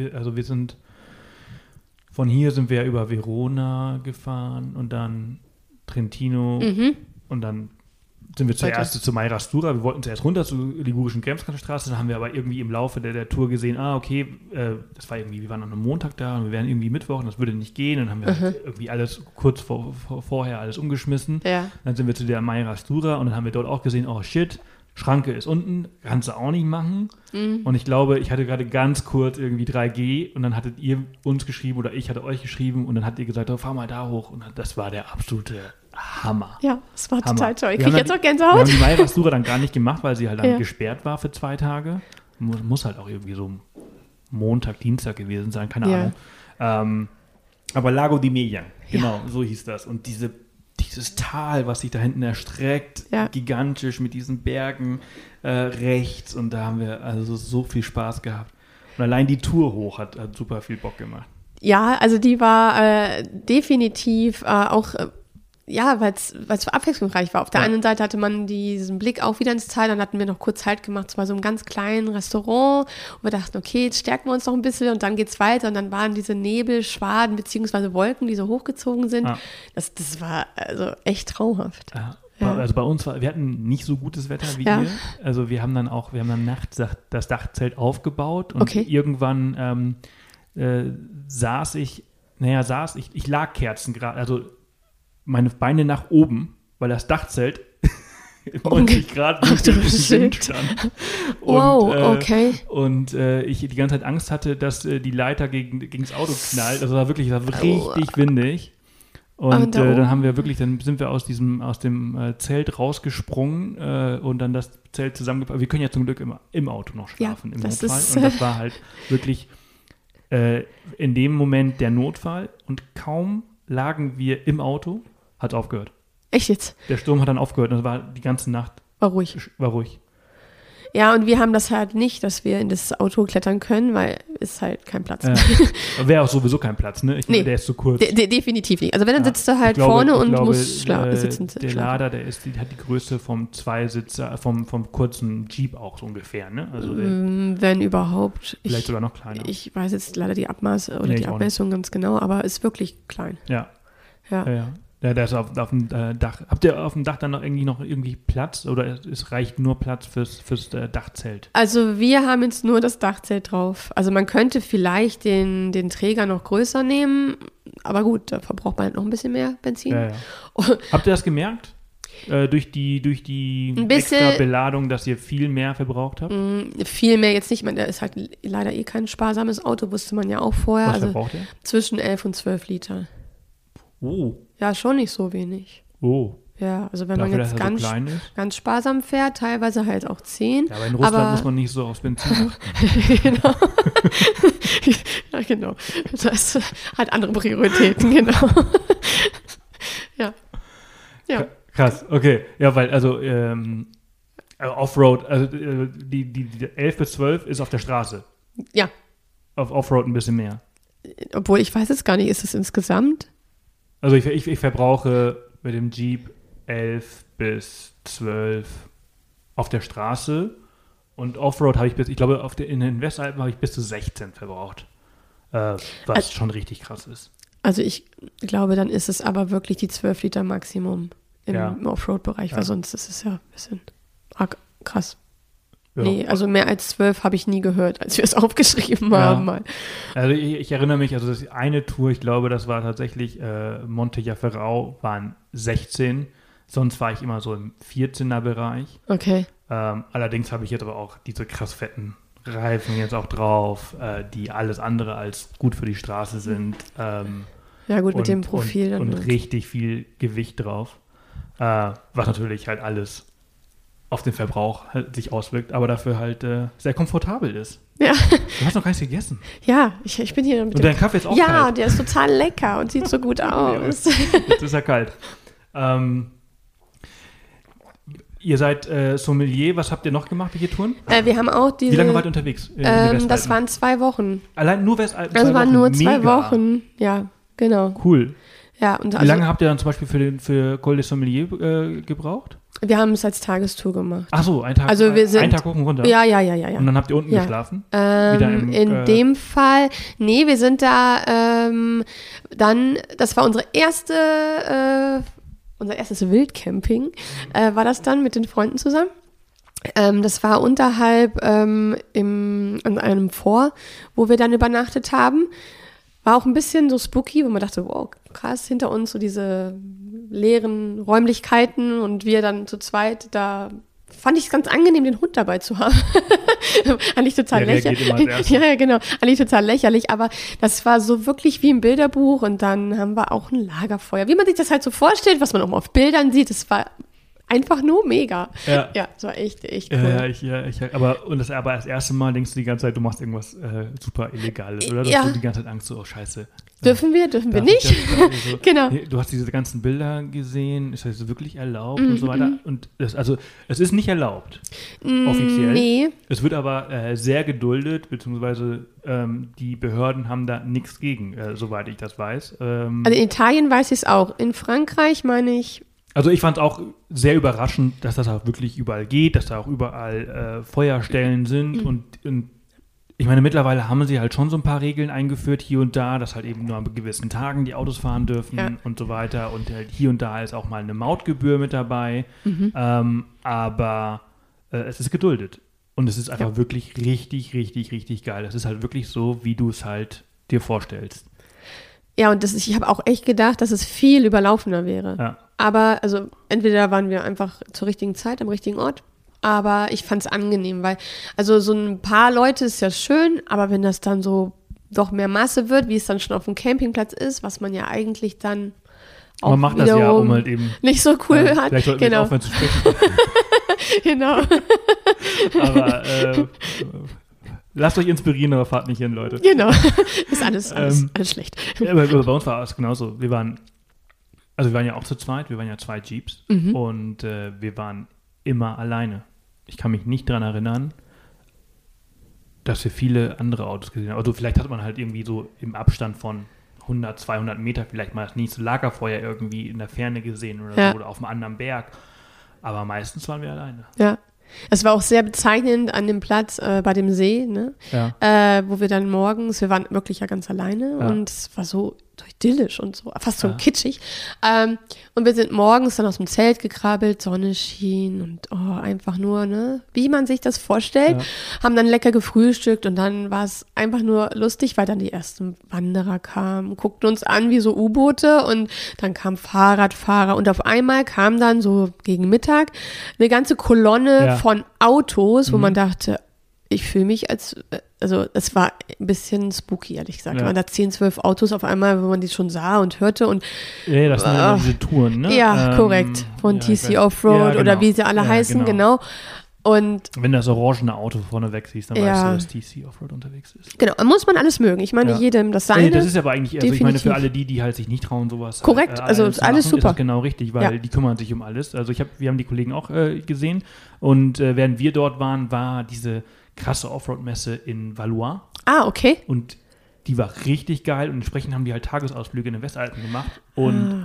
von hier sind wir über Verona gefahren und dann Trentino und dann sind wir zuerst zu Mayra Stura. Wir wollten zuerst runter zur Ligurischen Grenzstraße, dann haben wir aber irgendwie im Laufe der Tour gesehen, okay, das war irgendwie, wir waren an einem Montag da und wir wären irgendwie Mittwoch und das würde nicht gehen. Dann haben wir halt irgendwie alles kurz vorher alles umgeschmissen. Ja. Dann sind wir zu der Mayra Stura und dann haben wir dort auch gesehen, oh shit, Schranke ist unten, kannst du auch nicht machen. Und ich glaube, ich hatte gerade ganz kurz irgendwie 3G und dann hattet ihr uns geschrieben oder ich hatte euch geschrieben und dann habt ihr gesagt, fahr mal da hoch. Und das war der absolute Hammer. Ja, das war Hammer. total toll. Ich kriege jetzt auch Gänsehaut. Wir haben die Mayra Stura dann gar nicht gemacht, weil sie halt dann gesperrt war für 2 Tage. Muss halt auch irgendwie so Montag, Dienstag gewesen sein, keine Ahnung. Aber Lago di Meggian, genau, so hieß das. Und dieses Tal, was sich da hinten erstreckt, gigantisch mit diesen Bergen rechts. Und da haben wir also so viel Spaß gehabt. Und allein die Tour hoch hat super viel Bock gemacht. Ja, also die war definitiv auch, weil es abwechslungsreich war. Auf der einen Seite hatte man diesen Blick auch wieder ins Tal, dann hatten wir noch kurz Halt gemacht, es war so ein ganz kleines Restaurant und wir dachten, okay, jetzt stärken wir uns noch ein bisschen und dann geht's weiter und dann waren diese Nebelschwaden bzw. Wolken, die so hochgezogen sind. Ja. Das war also echt traumhaft. Ja. Also bei uns wir hatten nicht so gutes Wetter wie ihr. Also wir haben dann nachts das Dachzelt aufgebaut und irgendwann ich lag kerzengerade, also meine Beine nach oben, weil das Dachzelt 90 Grad durch den Wind stand. Und ich die ganze Zeit Angst hatte, dass die Leiter gegen das Auto knallt. Also war wirklich richtig windig. Und dann sind wir aus dem Zelt rausgesprungen und dann das Zelt zusammengepackt. Wir können ja zum Glück im Auto noch schlafen, im Notfall. Und das war halt wirklich in dem Moment der Notfall. Und kaum lagen wir im Auto, hat es aufgehört. Echt jetzt? Der Sturm hat dann aufgehört und es war die ganze Nacht. War ruhig. Ja, und wir haben das halt nicht, dass wir in das Auto klettern können, weil es halt kein Platz. Wäre auch sowieso kein Platz, ne? Der ist zu kurz. Definitiv nicht. Also wenn, dann sitzt er halt vorne und muss sitzen. Der Lader, hat die Größe vom Zweisitzer, vom kurzen Jeep auch so ungefähr, ne? Also wenn überhaupt. Vielleicht sogar noch kleiner. Ich weiß jetzt leider die Abmaße oder die Abmessung ganz genau, aber ist wirklich klein. Ja. Ja, der ist auf dem Dach. Habt ihr auf dem Dach dann noch irgendwie Platz oder es reicht nur Platz fürs Dachzelt? Also wir haben jetzt nur das Dachzelt drauf. Also man könnte vielleicht den Träger noch größer nehmen, aber gut, da verbraucht man halt noch ein bisschen mehr Benzin. Ja. Habt ihr das gemerkt? Durch die extra Beladung, dass ihr viel mehr verbraucht habt? Viel mehr jetzt nicht. Der ist halt leider kein sparsames Auto, wusste man ja auch vorher. Was verbraucht ihr? Zwischen 11 und 12 Liter. Oh. Ja, schon nicht so wenig. Oh. Ja, also wenn man jetzt ganz sparsam fährt, teilweise halt auch 10. Ja, aber in Russland muss man nicht so aufs Benzin achten. Genau. Ja, genau. Das hat andere Prioritäten, genau. Ja. Krass, okay. Ja, weil Offroad, also die 11 bis 12 ist auf der Straße. Ja. Auf Offroad ein bisschen mehr. Obwohl, ich weiß jetzt gar nicht, ist es insgesamt? Also ich verbrauche mit dem Jeep 11 bis 12 auf der Straße und Offroad habe ich in den Westalpen habe ich bis zu 16 verbraucht, was schon richtig krass ist. Also ich glaube, dann ist es aber wirklich die 12 Liter Maximum im Offroad-Bereich, weil sonst ist es ja ein bisschen arg krass. Ja. Nee, also mehr als 12 habe ich nie gehört, als wir es aufgeschrieben haben mal. Also ich erinnere mich, also das eine Tour, ich glaube, das war tatsächlich Monte-Jaferrau, waren 16. Sonst war ich immer so im 14er-Bereich. Okay. Allerdings habe ich jetzt aber auch diese krass fetten Reifen jetzt auch drauf, die alles andere als gut für die Straße sind. Ja gut, mit dem Profil. Und richtig viel Gewicht drauf. Was natürlich halt alles auf den Verbrauch halt sich auswirkt, aber dafür halt sehr komfortabel ist. Ja. Du hast noch gar nichts gegessen. Ja, ich bin hier mit und dein Kaffee ist auch kalt. Ja, der ist total lecker und sieht so gut aus. Jetzt ist er kalt. Ihr seid Sommelier. Was habt ihr noch gemacht, welche Touren? Wir haben auch diese... Wie lange wart ihr unterwegs? Das waren 2 Wochen. Allein nur Westalpen? Das waren nur 2 Wochen, ja, genau. Cool. Ja, und wie lange habt ihr dann zum Beispiel für Col des Sommelier gebraucht? Wir haben es als Tagestour gemacht. Ach so, ein Tag, also wir sind, einen Tag hoch und runter? Ja. Und dann habt ihr unten geschlafen? In dem Fall, nee, wir sind da dann, das war unsere erste unser erstes Wildcamping, war das dann mit den Freunden zusammen. Das war unterhalb an einem Fort, wo wir dann übernachtet haben. War auch ein bisschen so spooky, wo man dachte, wow, krass, hinter uns so diese leeren Räumlichkeiten und wir dann zu zweit, da fand ich es ganz angenehm, den Hund dabei zu haben. Eigentlich total lächerlich. Ja, genau. Eigentlich total lächerlich, aber das war so wirklich wie im Bilderbuch und dann haben wir auch ein Lagerfeuer. Wie man sich das halt so vorstellt, was man auch mal auf Bildern sieht, das war einfach nur mega. Ja, das war echt cool. Aber das erste Mal denkst du die ganze Zeit, du machst irgendwas super Illegales, oder? Ja. Dass du die ganze Zeit Angst, so, oh Scheiße. Dürfen wir nicht? So, genau. Du hast diese ganzen Bilder gesehen, ist das wirklich erlaubt und so weiter? Und es ist nicht erlaubt, offiziell. Nee. Es wird aber sehr geduldet, beziehungsweise die Behörden haben da nichts gegen, soweit ich das weiß. Also in Italien weiß ich es auch. In Frankreich meine ich. Also ich fand es auch sehr überraschend, dass das auch wirklich überall geht, dass da auch überall Feuerstellen sind und ich meine, mittlerweile haben sie halt schon so ein paar Regeln eingeführt hier und da, dass halt eben nur an gewissen Tagen die Autos fahren dürfen und so weiter und halt hier und da ist auch mal eine Mautgebühr mit dabei, aber es ist geduldet und es ist einfach wirklich richtig, richtig, richtig geil. Es ist halt wirklich so, wie du es halt dir vorstellst. Ja, und ich habe auch echt gedacht, dass es viel überlaufender wäre. Ja. Aber also entweder waren wir einfach zur richtigen Zeit am richtigen Ort, aber ich fand es angenehm, weil also so ein paar Leute ist ja schön, aber wenn das dann so doch mehr Masse wird, wie es dann schon auf dem Campingplatz ist, was man ja eigentlich dann auch man macht das ja, um halt eben nicht so cool hat. Vielleicht sollten wir aufhören zu sprechen. Genau. Aber lasst euch inspirieren, aber fahrt nicht hin, Leute. Genau. Ist alles schlecht. Aber bei uns war es genauso. Wir waren ja auch zu zweit, wir waren ja 2 Jeeps und wir waren immer alleine. Ich kann mich nicht daran erinnern, dass wir viele andere Autos gesehen haben. Also vielleicht hat man halt irgendwie so im Abstand von 100, 200 Meter vielleicht mal das nächste Lagerfeuer irgendwie in der Ferne gesehen oder so oder auf einem anderen Berg. Aber meistens waren wir alleine. Ja. Es war auch sehr bezeichnend an dem Platz bei dem See, ne? Wo wir dann morgens, wir waren wirklich ja ganz alleine und es war so idyllisch und so, fast so kitschig. Und wir sind morgens dann aus dem Zelt gekrabbelt, Sonne schien und einfach nur, ne, wie man sich das vorstellt, haben dann lecker gefrühstückt und dann war es einfach nur lustig, weil dann die ersten Wanderer kamen, guckten uns an wie so U-Boote und dann kamen Fahrradfahrer und auf einmal kam dann so gegen Mittag eine ganze Kolonne von Autos, wo man dachte, ich fühle mich also es war ein bisschen spooky, ehrlich gesagt. Da waren da 10, 12 Autos auf einmal, wo man die schon sah und hörte und ja, das sind immer diese Touren, ne? Ja, korrekt. Von TC Offroad genau. Oder wie sie alle heißen, genau. Und wenn du das orangene Auto vorne weg siehst, dann weißt du, dass TC Offroad unterwegs ist. Genau, muss man alles mögen. Ich meine, jedem das seine. Das ist aber eigentlich, also ich meine, für alle die halt sich nicht trauen, sowas. Korrekt, also ist alles super. Ist das genau richtig, weil die kümmern sich um alles. Also wir haben die Kollegen auch gesehen und während wir dort waren, war diese krasse Offroad-Messe in Valois. Ah, okay. Und die war richtig geil und entsprechend haben die halt Tagesausflüge in den Westalpen gemacht. Und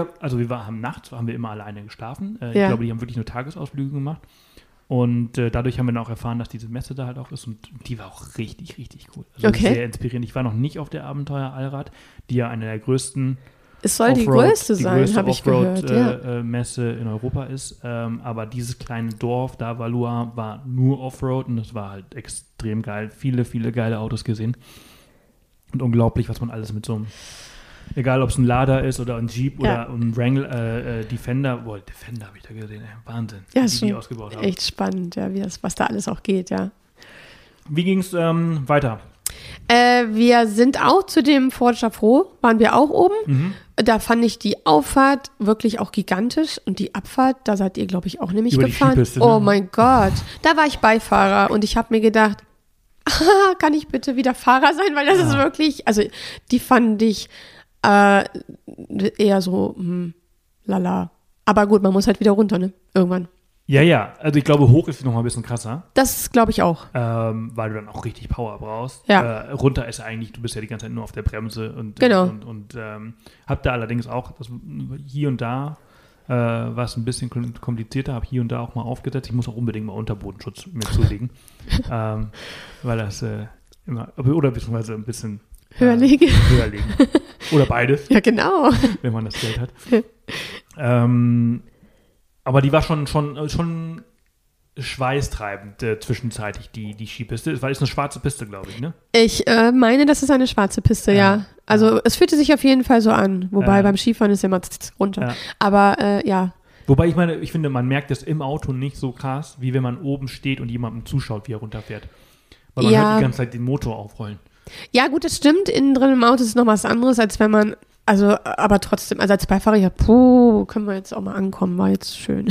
nachts haben wir immer alleine geschlafen. Ich glaube, die haben wirklich nur Tagesausflüge gemacht. Und dadurch haben wir dann auch erfahren, dass diese Messe da halt auch ist. Und die war auch richtig, richtig cool. Also sehr inspirierend. Ich war noch nicht auf der Abenteuer Allrad, die ja eine der größten es soll die größte sein, habe ich gehört. Messe in Europa ist. Aber dieses kleine Dorf, da Valois, war nur Offroad und das war halt extrem geil. Viele, viele geile Autos gesehen. Und unglaublich, was man alles mit so einem, egal ob es ein Lada ist oder ein Jeep oder ein Wrangler, Defender. Boah, Defender habe ich da gesehen. Wahnsinn, ja, wie die ausgebaut haben. Echt spannend, ja, was da alles auch geht, ja. Wie ging es weiter? Wir sind auch zu dem Fort Jaffrot, waren wir auch oben. Da fand ich die Auffahrt wirklich auch gigantisch und die Abfahrt, da seid ihr, glaube ich, auch nämlich über gefahren. Die Skipiste, ne? Oh mein Gott, da war ich Beifahrer und ich habe mir gedacht, kann ich bitte wieder Fahrer sein, weil das ist wirklich, also die fand ich eher so, lala. Aber gut, man muss halt wieder runter, ne? Irgendwann. Ja, also ich glaube, hoch ist noch mal ein bisschen krasser. Das glaube ich auch. Weil du dann auch richtig Power brauchst. Ja. Runter ist eigentlich, du bist ja die ganze Zeit nur auf der Bremse. Und hab da allerdings auch, hier und da war es ein bisschen komplizierter, habe hier und da auch mal aufgesetzt. Ich muss auch unbedingt mal Unterbodenschutz mir zulegen. Weil das immer, oder beziehungsweise ein bisschen höher legen. Oder beides. Ja, genau. Wenn man das Geld hat. Aber die war schon schweißtreibend zwischenzeitlich, die Skipiste. Es ist eine schwarze Piste, glaube ich, ne? Ich meine, das ist eine schwarze Piste, ja. Also es fühlte sich auf jeden Fall so an. Wobei beim Skifahren ist ja immer runter. Ja. Aber ja. Wobei ich finde, man merkt das im Auto nicht so krass, wie wenn man oben steht und jemandem zuschaut, wie er runterfährt. Weil man hört die ganze Zeit den Motor aufrollen. Ja, gut, das stimmt. Innen drin im Auto ist es noch was anderes, als wenn man, aber trotzdem, als Beifahrer, können wir jetzt auch mal ankommen, war jetzt schön.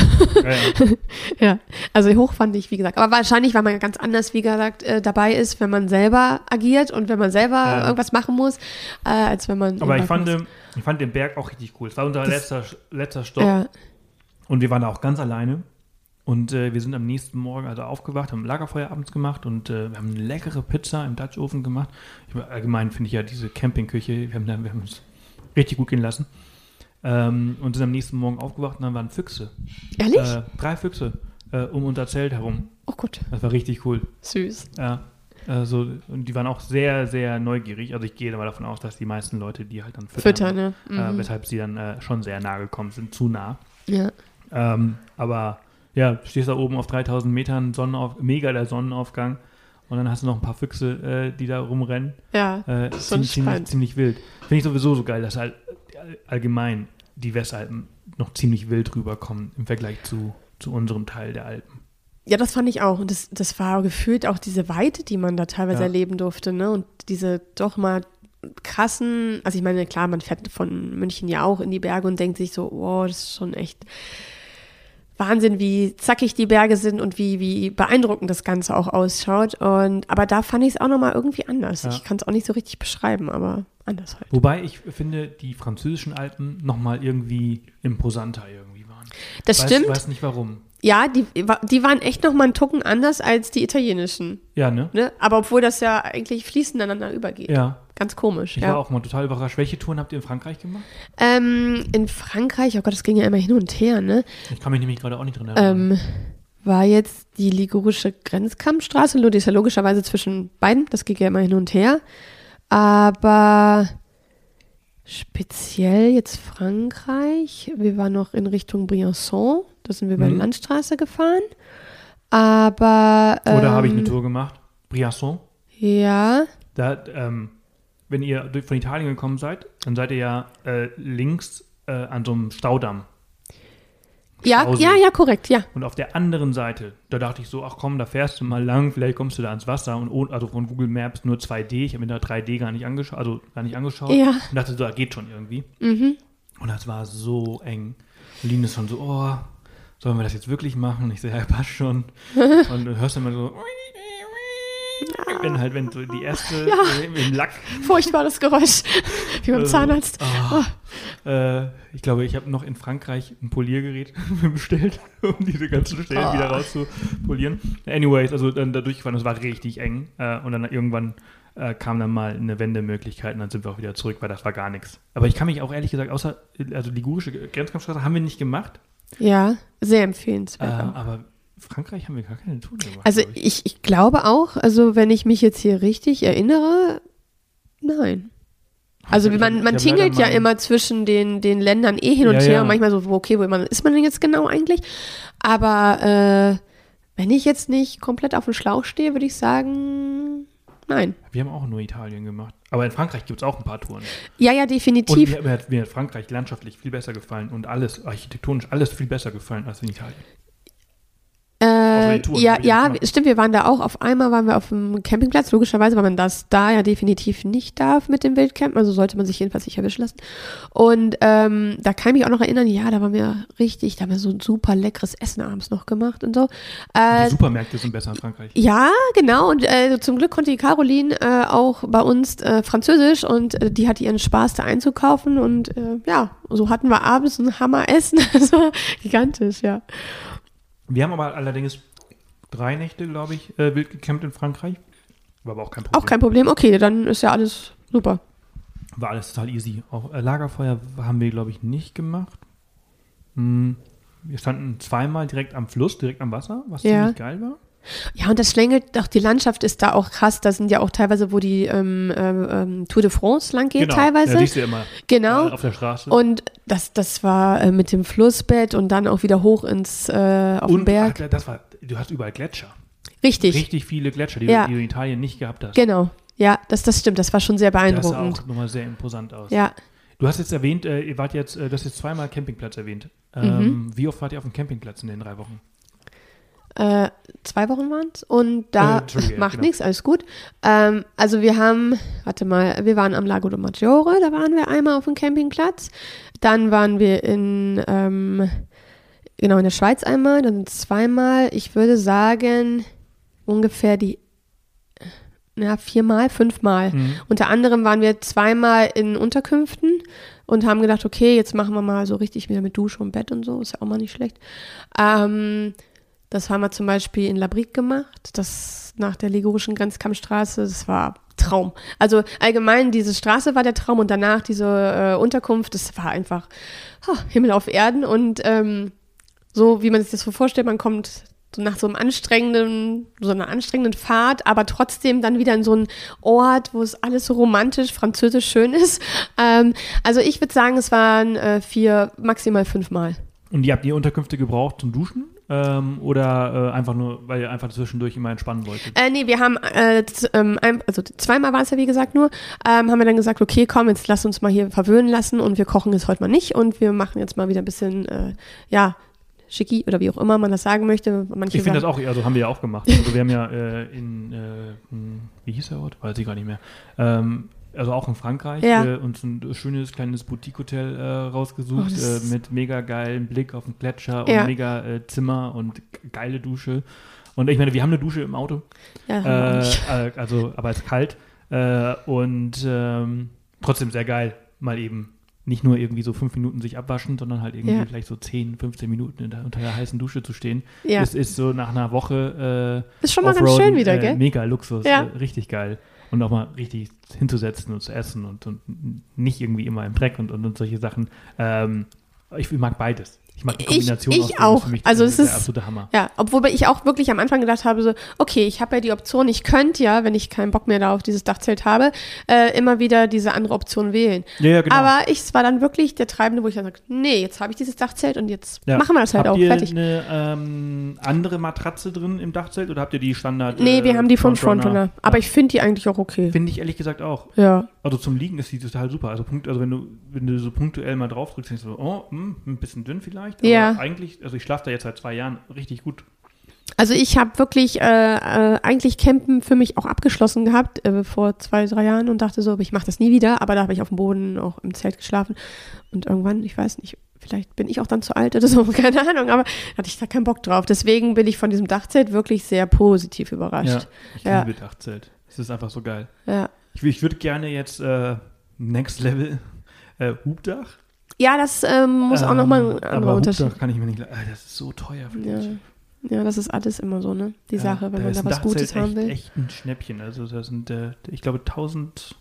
Ja, also hoch fand ich, wie gesagt. Aber wahrscheinlich, weil man ganz anders, wie gesagt, dabei ist, wenn man selber agiert und wenn man selber irgendwas machen muss, als wenn man. Aber ich fand den Berg auch richtig cool. Es war unser letzter Stopp. Ja. Und wir waren da auch ganz alleine. Und wir sind am nächsten Morgen aufgewacht, haben ein Lagerfeuer abends gemacht und wir haben eine leckere Pizza im Dutch Oven gemacht. Allgemein finde ich ja diese Campingküche, wir haben uns richtig gut gehen lassen. Und sind am nächsten Morgen aufgewacht und dann waren Füchse. Ehrlich? 3 Füchse um unser Zelt herum. Oh gut. Das war richtig cool. Süß. Ja. Und die waren auch sehr, sehr neugierig. Also ich gehe mal davon aus, dass die meisten Leute die halt dann füttern. Ne? Weshalb sie dann schon sehr nah gekommen sind, zu nah. Ja. Aber ja, du stehst da oben auf 3000 Metern, mega der Sonnenaufgang und dann hast du noch ein paar Füchse, die da rumrennen. Ja, ziemlich wild. Finde ich sowieso so geil, dass halt allgemein die Westalpen noch ziemlich wild rüberkommen im Vergleich zu unserem Teil der Alpen. Ja, das fand ich auch. Und das war gefühlt auch diese Weite, die man da teilweise erleben durfte, ne? Und diese doch mal krassen, also ich meine, klar, man fährt von München ja auch in die Berge und denkt sich so, wow, das ist schon echt Wahnsinn, wie zackig die Berge sind und wie beeindruckend das Ganze auch ausschaut. Aber da fand ich es auch nochmal irgendwie anders. Ja. Ich kann es auch nicht so richtig beschreiben, aber anders halt. Wobei ich finde, die französischen Alpen nochmal irgendwie imposanter irgendwie waren. Das stimmt. Ich weiß nicht warum. Ja, die waren echt nochmal einen Tucken anders als die italienischen. Ja, ne? Aber obwohl das ja eigentlich fließend ineinander übergeht. Ja. Ganz komisch. Ich war auch mal total überrascht. Welche Touren habt ihr in Frankreich gemacht? In Frankreich, oh Gott, das ging ja immer hin und her, ne? Ich kann mich nämlich gerade auch nicht dran erinnern. War jetzt die ligurische Grenzkampfstraße, die ist ja logischerweise zwischen beiden, das ging ja immer hin und her. Aber speziell jetzt Frankreich, wir waren noch in Richtung Briançon, da sind wir bei der Landstraße gefahren. Aber Oder habe ich eine Tour gemacht? Briançon? Ja. Da, wenn ihr von Italien gekommen seid, dann seid ihr ja links an so einem Staudamm. Ja, korrekt, ja. Und auf der anderen Seite, da dachte ich so, ach komm, da fährst du mal lang, vielleicht kommst du da ans Wasser. Also von Google Maps nur 2D, ich habe mir da 3D gar nicht angeschaut. Ja. Und dachte so, da geht schon irgendwie. Mhm. Und das war so eng. Und Lien ist schon so, oh, sollen wir das jetzt wirklich machen? Und ich so, ja, passt schon. Und du hörst dann mal so, wenn so die erste im Lack. Furchtbares Geräusch, wie beim Zahnarzt. Ich glaube, ich habe noch in Frankreich ein Poliergerät bestellt, um diese ganzen Stellen wieder rauszupolieren. Anyways, also dann da durchgefahren, das war richtig eng. Und dann irgendwann kam dann mal eine Wendemöglichkeit und dann sind wir auch wieder zurück, weil das war gar nichts. Aber ich kann mich auch ehrlich gesagt, also ligurische Grenzkampfstraße haben wir nicht gemacht. Ja, sehr empfehlenswert. Aber Frankreich haben wir gar keine Tour gemacht. Also ich glaube auch, also wenn ich mich jetzt hier richtig erinnere, nein. Also man tingelt ja immer zwischen den Ländern hin und her und manchmal so, okay, wo ist man denn jetzt genau eigentlich? Aber wenn ich jetzt nicht komplett auf dem Schlauch stehe, würde ich sagen, nein. Wir haben auch nur Italien gemacht. Aber in Frankreich gibt es auch ein paar Touren. Ja, definitiv. Und mir hat Frankreich landschaftlich viel besser gefallen und alles, architektonisch alles viel besser gefallen als in Italien. Stimmt, wir waren da auch, auf dem Campingplatz, logischerweise, weil man das da ja definitiv nicht darf mit dem Wildcamp, also sollte man sich jedenfalls nicht erwischen lassen. Und da kann ich mich auch noch erinnern, da haben wir so ein super leckeres Essen abends noch gemacht und so. Die Supermärkte sind besser in Frankreich. Ja, genau, und zum Glück konnte die Caroline auch bei uns Französisch und die hatte ihren Spaß da einzukaufen und so hatten wir abends ein Hammeressen, also gigantisch, ja. Wir haben aber allerdings 3 Nächte, glaube ich, wild gecampt in Frankreich. War aber auch kein Problem. Auch kein Problem, okay, dann ist ja alles super. War alles total easy. Auch Lagerfeuer haben wir, glaube ich, nicht gemacht. Wir standen zweimal direkt am Fluss, direkt am Wasser, was ziemlich geil war. Ja, und das schlängelt, doch die Landschaft ist da auch krass. Da sind ja auch teilweise, wo die Tour de France lang geht, Genau. teilweise. Ja, siehst du ja immer Genau. auf der Straße. Und das war mit dem Flussbett und dann auch wieder hoch auf den Berg. Du hast überall Gletscher. Richtig. Richtig viele Gletscher, die Ja. du in Italien nicht gehabt hast. Genau. Ja, das stimmt. Das war schon sehr Das sah beeindruckend. auch nochmal sehr imposant aus. Ja. Du hast jetzt erwähnt, du hast jetzt zweimal Campingplatz erwähnt. Wie oft wart ihr auf dem Campingplatz in den 3 Wochen? 2 Wochen waren es und da Entschuldige, macht genau. nichts, alles gut. Also wir waren am Lago de Maggiore, da waren wir einmal auf dem Campingplatz. Dann waren wir in der Schweiz einmal, dann 2-mal. Ich würde sagen, ungefähr 4-mal, 5-mal. Unter anderem waren wir 2-mal in Unterkünften und haben gedacht, okay, jetzt machen wir mal so richtig wieder mit Dusche und Bett und so, ist ja auch mal nicht schlecht. Das haben wir zum Beispiel in Labrique gemacht, das nach der ligurischen Grenzkammstraße, das war Traum. Also allgemein, diese Straße war der Traum und danach diese Unterkunft, das war einfach Himmel auf Erden und so, wie man sich das so vorstellt, man kommt so nach so einer anstrengenden Fahrt, aber trotzdem dann wieder in so einen Ort, wo es alles so romantisch, französisch schön ist. Also ich würde sagen, es waren 4, maximal 5-mal. Und ihr habt die Unterkünfte gebraucht zum Duschen? Oder einfach nur, weil ihr einfach zwischendurch immer entspannen wolltet? Nee, wir haben, 2-mal war es ja wie gesagt nur, haben wir dann gesagt, okay, komm, jetzt lass uns mal hier verwöhnen lassen und wir kochen jetzt heute mal nicht und wir machen jetzt mal wieder ein bisschen, schicki oder wie auch immer man das sagen möchte. Manche Ich finde das sagen, auch, also haben wir ja auch gemacht. Also wir haben ja wie hieß der Ort? Weiß ich gar nicht mehr. Also auch in Frankreich uns ein schönes kleines Boutique-Hotel rausgesucht mit mega geilem Blick auf den Gletscher und mega Zimmer und geile Dusche. Und ich meine, wir haben eine Dusche im Auto. Ja, Aber es ist kalt. Und trotzdem sehr geil, mal eben nicht nur irgendwie so 5 Minuten sich abwaschen, sondern halt irgendwie vielleicht so 10, 15 Minuten unter der heißen Dusche zu stehen. Ja. Es ist so nach einer Woche ist schon mal ganz schön wieder, gell? Mega Luxus, richtig geil. Und auch mal richtig hinzusetzen und zu essen und nicht irgendwie immer im Dreck und solche Sachen. Ich mag beides. Ich mag die Kombination ich auch. Für mich also es der ist absolute Hammer. Ja, obwohl ich auch wirklich am Anfang gedacht habe, so, okay, ich habe ja die Option, ich könnte ja, wenn ich keinen Bock mehr da auf dieses Dachzelt habe, immer wieder diese andere Option wählen. Ja, genau. Aber es war dann wirklich der Treibende, wo ich dann sage, nee, jetzt habe ich dieses Dachzelt und jetzt machen wir das halt habt auch, ihr fertig. Eine andere Matratze drin im Dachzelt oder habt ihr die Standard? Nee, wir haben die von Frontrunner. Aber ich finde die eigentlich auch okay. Finde ich ehrlich gesagt auch. Ja. Also zum Liegen ist die total super. Also wenn du so punktuell mal drauf drückst, denkst du, ein bisschen dünn vielleicht. Aber eigentlich, also ich schlafe da jetzt seit 2 Jahren richtig gut. Also ich habe wirklich eigentlich Campen für mich auch abgeschlossen gehabt vor 2, 3 Jahren und dachte so, ich mache das nie wieder. Aber da habe ich auf dem Boden auch im Zelt geschlafen. Und irgendwann, ich weiß nicht, vielleicht bin ich auch dann zu alt oder so, keine Ahnung, aber hatte ich da keinen Bock drauf. Deswegen bin ich von diesem Dachzelt wirklich sehr positiv überrascht. Ja, ich liebe Dachzelt. Es ist einfach so geil. Ja. Ich würde gerne jetzt Next Level Hubdach. Ja, das muss auch nochmal ein anderer Unterschied. Hubdach kann ich mir nicht. Das ist so teuer für dich. Ja, das ist alles immer so, ne? Die Sache, wenn man da was Gutes haben will. Echt ein Schnäppchen. Also das sind, ich glaube, 1.100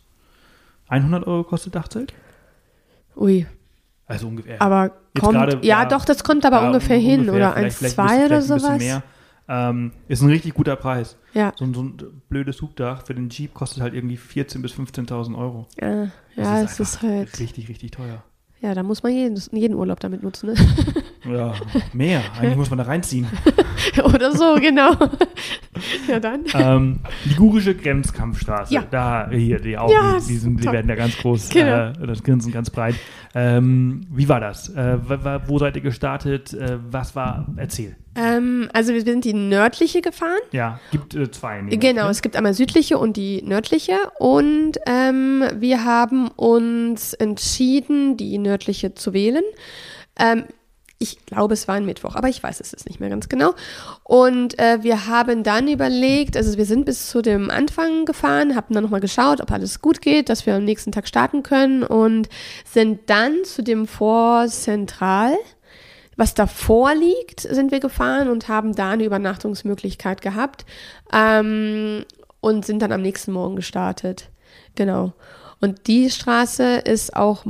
€ kostet Dachzelt. Ui. Also ungefähr. Aber das kommt aber ungefähr hin. Oder 1,2 oder sowas. Ein bisschen mehr. Ist ein richtig guter Preis. Ja. So ein blödes Hubdach für den Jeep kostet halt irgendwie 14.000 bis 15.000 €. Ja, es ist halt richtig, richtig teuer. Ja, da muss man jeden Urlaub damit nutzen, ne? Ja, mehr. Eigentlich muss man da reinziehen. Oder so, genau. Ja, dann. Ligurische Grenzkampfstraße. Ja. Da, hier, die Augen, die werden da ganz groß. Genau. Das Grinsen ganz breit. Wie war das? Wo seid ihr gestartet? Was war? Erzähl. Also wir sind die nördliche gefahren. Ja, gibt 2. Genau, es gibt einmal südliche und die nördliche. Und wir haben uns entschieden, die nördliche zu wählen. Ich glaube, es war ein Mittwoch, aber ich weiß es jetzt nicht mehr ganz genau. Und wir haben dann überlegt, also wir sind bis zu dem Anfang gefahren, haben dann nochmal geschaut, ob alles gut geht, dass wir am nächsten Tag starten können und sind dann zu dem Fort Central, was davor liegt, sind wir gefahren und haben da eine Übernachtungsmöglichkeit gehabt und sind dann am nächsten Morgen gestartet. Genau. Und die Straße ist auch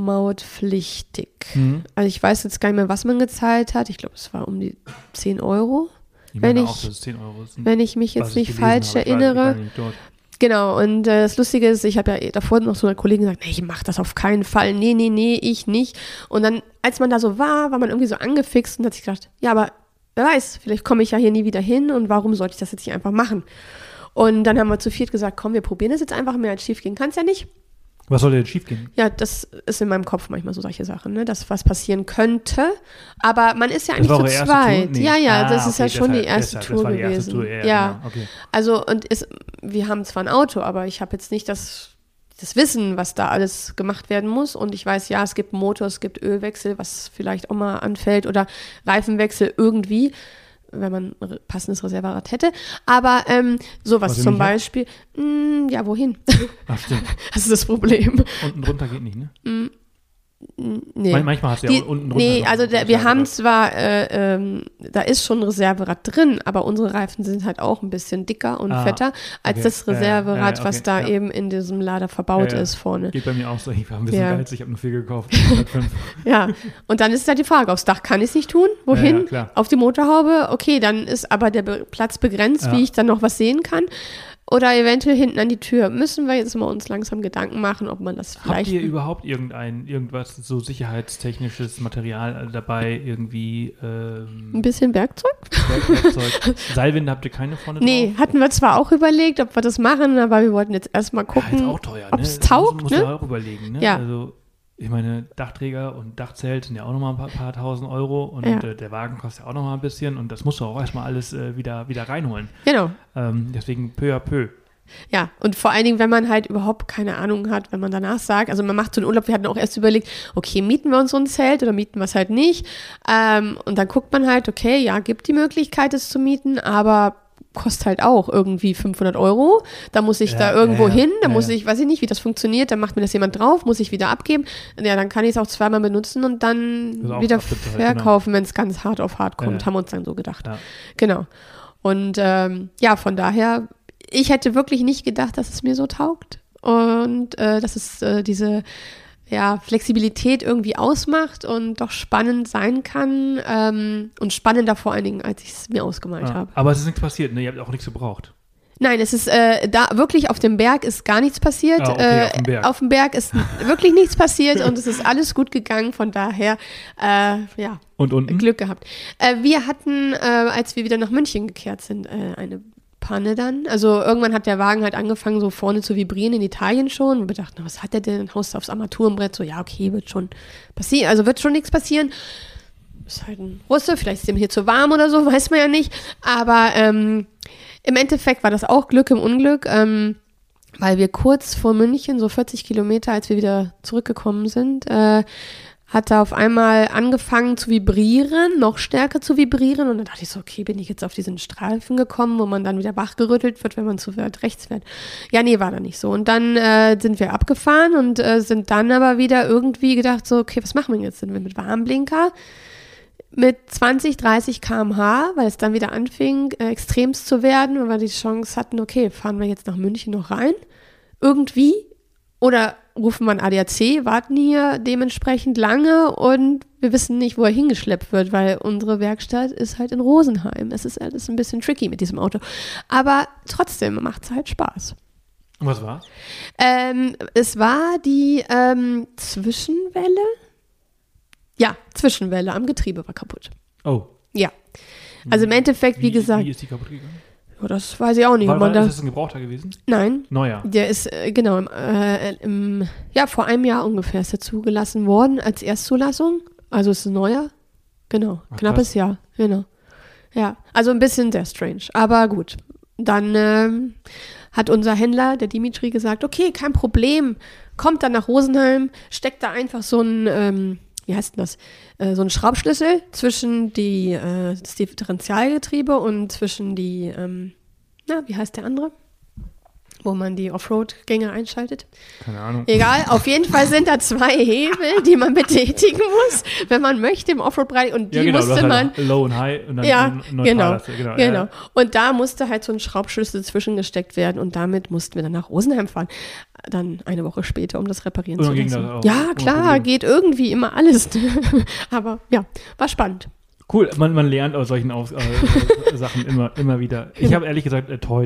mautpflichtig. Also ich weiß jetzt gar nicht mehr, was man gezahlt hat. Ich glaube, es war um die 10 €. wenn meine auch, dass es 10 Euro sind. Wenn ich mich jetzt Was nicht ich gelesen falsch habe, ich war erinnere. nicht dort. Genau, und das Lustige ist, ich habe ja davor noch so einer Kollegin gesagt, nee, ich mach das auf keinen Fall, nee, ich nicht. Und dann, als man da so war man irgendwie so angefixt und hat sich gedacht, ja, aber wer weiß, vielleicht komme ich ja hier nie wieder hin und warum sollte ich das jetzt nicht einfach machen? Und dann haben wir zu viert gesagt, komm, wir probieren das jetzt einfach, mehr als schief gehen kann es ja nicht. Was soll denn schief gehen? Ja, das ist in meinem Kopf manchmal so solche Sachen, ne? Dass was passieren könnte. Aber man ist ja eigentlich zu zweit. Nee. Ja, das ist ja schon die erste Tour gewesen. Ja, okay. Also wir haben zwar ein Auto, aber ich habe jetzt nicht das Wissen, was da alles gemacht werden muss. Und ich weiß, ja, es gibt einen Motor, es gibt Ölwechsel, was vielleicht auch mal anfällt oder Reifenwechsel irgendwie, wenn man ein passendes Reserverad hätte. Aber sowas zum Beispiel, ja, wohin? Ach, stimmt. Das ist das Problem. Unten drunter geht nicht, ne? Nee. Manchmal hast du ja unten drunter. Nee, also wir haben zwar, da ist schon ein Reserverad drin, aber unsere Reifen sind halt auch ein bisschen dicker und fetter als das Reserverad, okay, was da eben in diesem Lader verbaut ist vorne. Geht bei mir auch so, ich war ein bisschen geizig, ich habe nur 4 gekauft. Ja, und dann ist halt die Frage, aufs Dach kann ich es nicht tun, wohin? Ja, auf die Motorhaube, okay, dann ist aber der Platz begrenzt, wie ich dann noch was sehen kann. Oder eventuell hinten an die Tür. Müssen wir jetzt mal uns langsam Gedanken machen, ob man das vielleicht... Habt ihr überhaupt irgendwas so sicherheitstechnisches Material dabei, irgendwie... ein bisschen Werkzeug? Seilwinde habt ihr keine vorne drauf? Nee, hatten wir zwar auch überlegt, ob wir das machen, aber wir wollten jetzt erstmal gucken, ist auch teuer, ob es taugt. Muss man auch überlegen, ne? Ja. Also, ich meine, Dachträger und Dachzelt sind ja auch nochmal ein paar tausend Euro und der Wagen kostet ja auch nochmal ein bisschen und das musst du auch erstmal alles wieder reinholen. Genau. Deswegen peu à peu. Ja, und vor allen Dingen, wenn man halt überhaupt keine Ahnung hat, wenn man danach sagt, also man macht so einen Urlaub, wir hatten auch erst überlegt, okay, mieten wir uns so ein Zelt oder mieten wir es halt nicht? Und dann guckt man halt, okay, ja, gibt die Möglichkeit, es zu mieten, aber kostet halt auch irgendwie 500 Euro. Da muss ich da irgendwo hin, da muss ich, weiß ich nicht, wie das funktioniert, dann macht mir das jemand drauf, muss ich wieder abgeben. Ja, dann kann ich es auch zweimal benutzen und dann wieder verkaufen, wenn es ganz hart auf hart kommt, haben wir uns dann so gedacht. Ja. Genau. Und von daher, ich hätte wirklich nicht gedacht, dass es mir so taugt und dass es diese Flexibilität irgendwie ausmacht und doch spannend sein kann und spannender vor allen Dingen, als ich es mir ausgemalt habe. Aber es ist nichts passiert, ne? Ihr habt auch nichts gebraucht. Nein, es ist da wirklich auf dem Berg ist gar nichts passiert. Okay, auf dem Berg. Auf dem Berg ist wirklich nichts passiert und es ist alles gut gegangen, von daher, und unten? Glück gehabt. Wir hatten, als wir wieder nach München gekehrt sind, eine Panne dann. Also irgendwann hat der Wagen halt angefangen, so vorne zu vibrieren in Italien schon. Und wir dachten, was hat der denn? Dann haust du aufs Armaturenbrett. So, ja, okay, wird schon passieren. Also wird schon nichts passieren. Ist halt ein Russe, vielleicht ist dem hier zu warm oder so, weiß man ja nicht. Aber im Endeffekt war das auch Glück im Unglück, weil wir kurz vor München, so 40 Kilometer, als wir wieder zurückgekommen sind, hat er auf einmal angefangen zu vibrieren, noch stärker zu vibrieren und dann dachte ich so, okay, bin ich jetzt auf diesen Streifen gekommen, wo man dann wieder wachgerüttelt wird, wenn man zu weit rechts fährt. Ja, nee, war da nicht so. Und dann sind wir abgefahren und sind dann aber wieder irgendwie gedacht so, okay, was machen wir jetzt? Sind wir mit Warnblinker mit 20, 30 km/h, weil es dann wieder anfing, extremst zu werden und wir die Chance hatten, okay, fahren wir jetzt nach München noch rein? Irgendwie? Oder rufen wir einen ADAC, warten hier dementsprechend lange und wir wissen nicht, wo er hingeschleppt wird, weil unsere Werkstatt ist halt in Rosenheim. Es ist alles ein bisschen tricky mit diesem Auto. Aber trotzdem macht es halt Spaß. Und was war's? Es war die Zwischenwelle. Ja, Zwischenwelle am Getriebe war kaputt. Oh. Ja. Also im Endeffekt, wie gesagt. Wie ist die kaputt gegangen? Das weiß ich auch nicht. Ist das ein Gebrauchter gewesen? Nein. Neuer. Der ist, genau, vor einem Jahr ungefähr ist er zugelassen worden als Erstzulassung. Also ist ein neuer. Genau. Ach, knappes Jahr. Genau. Ja. Also ein bisschen sehr strange. Aber gut. Dann hat unser Händler, der Dimitri, gesagt, okay, kein Problem. Kommt dann nach Rosenheim, steckt da einfach so ein, wie heißt denn das? So ein Schraubschlüssel zwischen das Differentialgetriebe und zwischen die, wie heißt der andere? Wo man die Offroad-Gänge einschaltet. Keine Ahnung. Egal, auf jeden Fall sind da 2 Hebel, die man betätigen muss, wenn man möchte im Offroad-Bereich. Und die musste man. Low und High und dann neutral. Genau. Ja. Und da musste halt so ein Schraubschlüssel zwischengesteckt werden und damit mussten wir dann nach Rosenheim fahren. Dann eine Woche später, um das reparieren zu lassen. Ja, klar, geht irgendwie immer alles. Aber ja, war spannend. Cool, man lernt aus solchen Sachen immer wieder. Ich habe ehrlich gesagt, toi,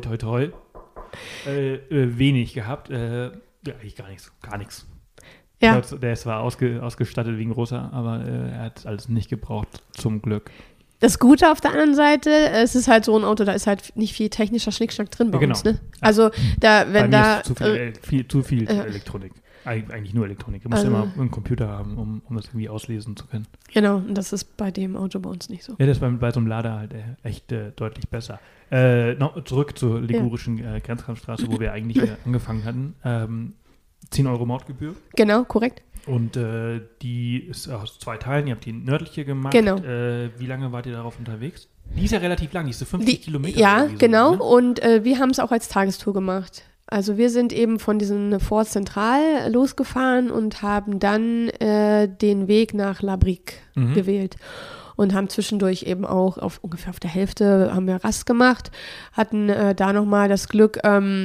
wenig gehabt. Eigentlich gar nichts. Ja. Der ist zwar ausgestattet wie ein großer, aber er hat alles nicht gebraucht, zum Glück. Das Gute auf der anderen Seite, es ist halt so ein Auto, da ist halt nicht viel technischer Schnickschnack drin bei uns. Ne? Also wenn da zu viel Elektronik. Eigentlich nur Elektronik. Du musst immer einen Computer haben, um das irgendwie auslesen zu können. Genau, und das ist bei dem Auto bei uns nicht so. Ja, das ist bei so einem Lader halt echt deutlich besser. Noch zurück zur ligurischen Grenzkampfstraße, wo wir eigentlich angefangen hatten. 10 Euro Mautgebühr. Genau, korrekt. Und die ist aus 2 Teilen. Ihr habt die nördliche gemacht. Genau. Wie lange wart ihr darauf unterwegs? Die ist ja relativ lang, die ist so 50 Kilometer. Ja, genau. So, ne? Und wir haben es auch als Tagestour gemacht. Also wir sind eben von diesem Fort Central losgefahren und haben dann den Weg nach La Brique gewählt. Und haben zwischendurch eben auch ungefähr auf der Hälfte haben wir Rast gemacht. Hatten da nochmal das Glück,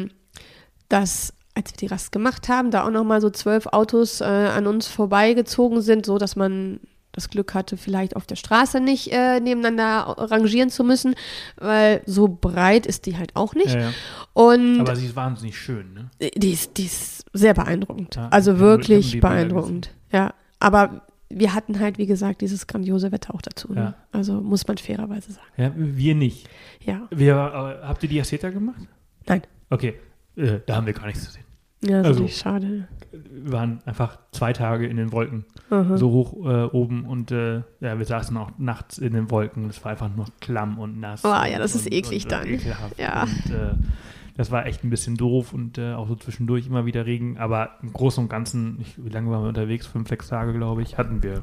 dass als wir die Rast gemacht haben, da auch nochmal so 12 Autos an uns vorbeigezogen sind, so dass man das Glück hatte, vielleicht auf der Straße nicht nebeneinander rangieren zu müssen, weil so breit ist die halt auch nicht. Ja. Und aber sie ist wahnsinnig schön, ne? Die ist sehr beeindruckend. Ja, also wirklich beeindruckend. Ja, aber wir hatten halt, wie gesagt, dieses grandiose Wetter auch dazu. Ne? Also muss man fairerweise sagen. Ja, wir nicht. Ja. Habt ihr die Asceta gemacht? Nein. Okay, da haben wir gar nichts zu sehen. Ja, das ist nicht schade. Wir waren einfach 2 Tage in den Wolken, so hoch oben und wir saßen auch nachts in den Wolken. Es war einfach nur klamm und nass. Oh ja, das ist eklig dann. Ekelhaft. Ja. Und das war echt ein bisschen doof und auch so zwischendurch immer wieder Regen. Aber im Großen und Ganzen, wie lange waren wir unterwegs? 5, 6 Tage, glaube ich, hatten wir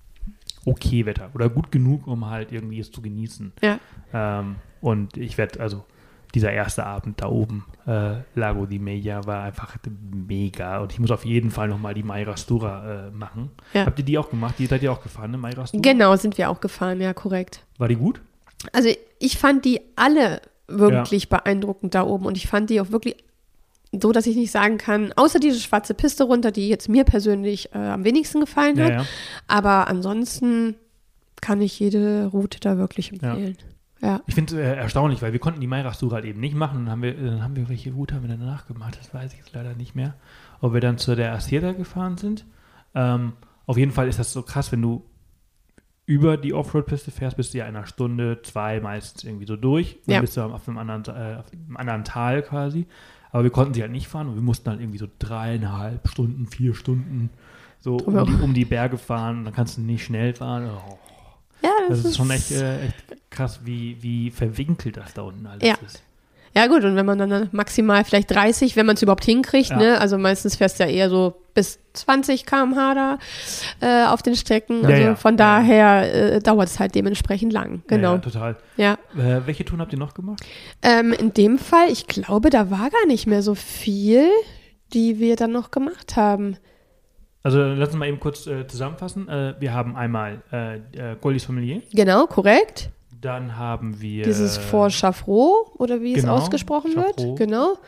okay Wetter. Oder gut genug, um halt irgendwie es zu genießen. Ja. Und ich werde, also dieser erste Abend da oben, Lago di Mella, war einfach mega. Und ich muss auf jeden Fall nochmal die Mairastura machen. Ja. Habt ihr die auch gemacht? Die seid ihr auch gefahren, ne, Mairastura? Genau, sind wir auch gefahren, ja, korrekt. War die gut? Also ich fand die alle wirklich beeindruckend da oben. Und ich fand die auch wirklich so, dass ich nicht sagen kann, außer diese schwarze Piste runter, die jetzt mir persönlich am wenigsten gefallen hat. Ja. Aber ansonsten kann ich jede Route da wirklich empfehlen. Ja. Ich finde es erstaunlich, weil wir konnten die Mairastura halt eben nicht machen. Dann haben wir welche Route haben wir danach gemacht? Das weiß ich jetzt leider nicht mehr. Ob wir dann zu der Asceta gefahren sind. Auf jeden Fall ist das so krass, wenn du über die Offroad-Piste fährst, bist du ja in einer Stunde, 2 meistens irgendwie so durch. Dann bist du auf einem anderen Tal quasi. Aber wir konnten sie halt nicht fahren und wir mussten halt irgendwie so 3,5 Stunden, 4 Stunden so um die Berge fahren. Und dann kannst du nicht schnell fahren. Oh. Ja, das ist schon echt krass, wie verwinkelt das da unten alles ist. Ja gut, und wenn man dann maximal vielleicht 30, wenn man es überhaupt hinkriegt, ne? Also meistens fährst du ja eher so bis 20 km/h da auf den Strecken. Also von daher dauert es halt dementsprechend lang. Genau. Ja, total. Ja. Welche Touren habt ihr noch gemacht? In dem Fall, ich glaube, da war gar nicht mehr so viel, die wir dann noch gemacht haben. Also lass uns mal eben kurz zusammenfassen. Wir haben einmal Col du Sommelier. Genau, korrekt. Dann haben wir dieses Fort Chaffreau, oder wie es ausgesprochen wird. Genau.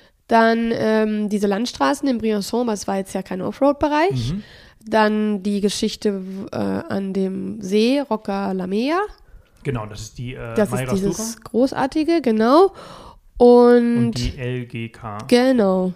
Dann diese Landstraßen in Briançon, aber es war jetzt ja kein Offroad-Bereich. Dann die Geschichte an dem See, Rocca la Mea. Genau, das ist die das ist dieses großartige, genau. Und die LGK. Genau.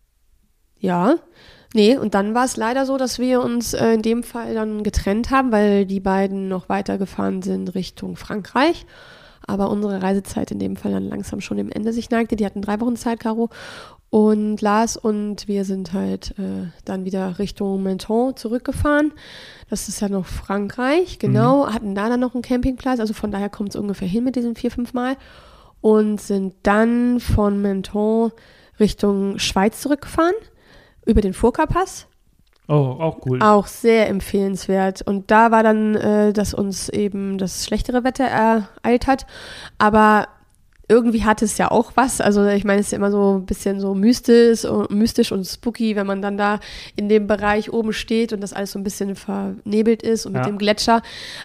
Ja. Nee, und dann war es leider so, dass wir uns in dem Fall dann getrennt haben, weil die beiden noch weitergefahren sind Richtung Frankreich. Aber unsere Reisezeit in dem Fall dann langsam schon dem Ende sich neigte. Die hatten 3 Wochen Zeit, Caro und Lars, und wir sind halt dann wieder Richtung Menton zurückgefahren. Das ist ja noch Frankreich, genau. Hatten da dann noch einen Campingplatz, also von daher kommt es ungefähr hin mit diesen 4-5 Mal. Und sind dann von Menton Richtung Schweiz zurückgefahren. Über den Furka-Pass. Oh, auch cool. Auch sehr empfehlenswert. Und da war dann, dass uns eben das schlechtere Wetter ereilt hat. Aber irgendwie hat es ja auch was. Also ich meine, es ist ja immer so ein bisschen so mystisch und spooky, wenn man dann da in dem Bereich oben steht und das alles so ein bisschen vernebelt ist und mit dem Gletscher.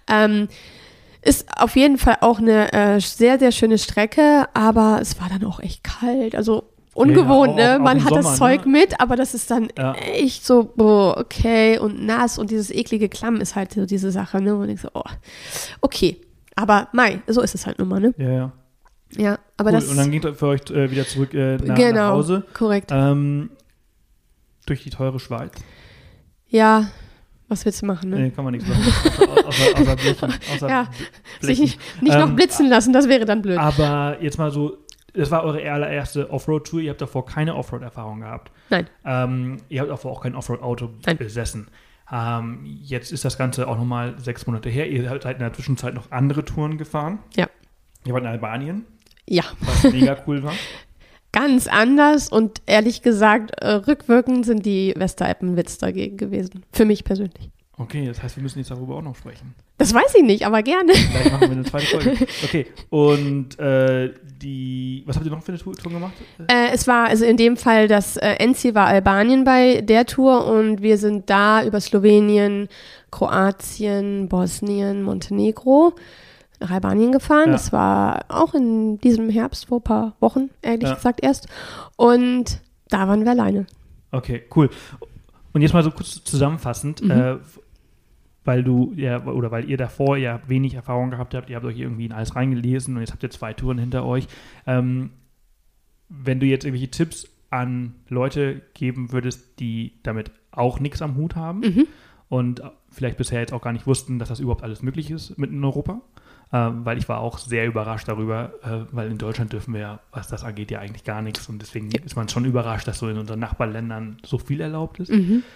Ist auf jeden Fall auch eine sehr, sehr schöne Strecke, aber es war dann auch echt kalt. Also ungewohnt, ja, ne? Man im hat Sommer, das Zeug ne? mit, aber das ist dann Ja. echt so, boah, okay, und nass und dieses eklige Klamm ist halt so diese Sache, ne? Und ich so, oh, okay. Aber so ist es halt nun mal, ne? Ja. Ja, aber Cool. das. Und dann geht ihr für euch wieder zurück nach Genau, Hause. korrekt. Durch die teure Schweiz. Ja, was willst du machen, ne? Nee, kann man nichts machen. Außer Blechen. Ja, Blechen. sich nicht noch blitzen lassen, das wäre dann blöd. Aber jetzt mal so, das war eure allererste Offroad-Tour. Ihr habt davor keine Offroad-Erfahrung gehabt. Nein. Ihr habt davor auch kein Offroad-Auto Nein. besessen. Jetzt ist das Ganze auch nochmal 6 Monate her. Ihr seid in der Zwischenzeit noch andere Touren gefahren. Ja. Ihr wart in Albanien, Ja, was mega cool war. ganz anders und ehrlich gesagt, rückwirkend sind die Westeralpen Witz dagegen gewesen. Für mich persönlich. Okay, das heißt, wir müssen jetzt darüber auch noch sprechen. Das weiß ich nicht, aber gerne. Vielleicht machen wir eine zweite Folge. Okay, und was habt ihr noch für eine Tour gemacht? Es war also in dem Fall, das Endziel war Albanien bei der Tour und wir sind da über Slowenien, Kroatien, Bosnien, Montenegro nach Albanien gefahren. Ja. Das war auch in diesem Herbst, vor ein paar Wochen, ehrlich gesagt erst. Und da waren wir alleine. Okay, cool. Und jetzt mal so kurz zusammenfassend, weil weil ihr davor ja wenig Erfahrung gehabt habt, ihr habt euch irgendwie in alles reingelesen und jetzt habt ihr 2 Touren hinter euch. Wenn du jetzt irgendwelche Tipps an Leute geben würdest, die damit auch nichts am Hut haben und vielleicht bisher jetzt auch gar nicht wussten, dass das überhaupt alles möglich ist mitten in Europa, weil ich war auch sehr überrascht darüber, weil in Deutschland dürfen wir ja, was das angeht, ja eigentlich gar nichts und deswegen ist man schon überrascht, dass so in unseren Nachbarländern so viel erlaubt ist.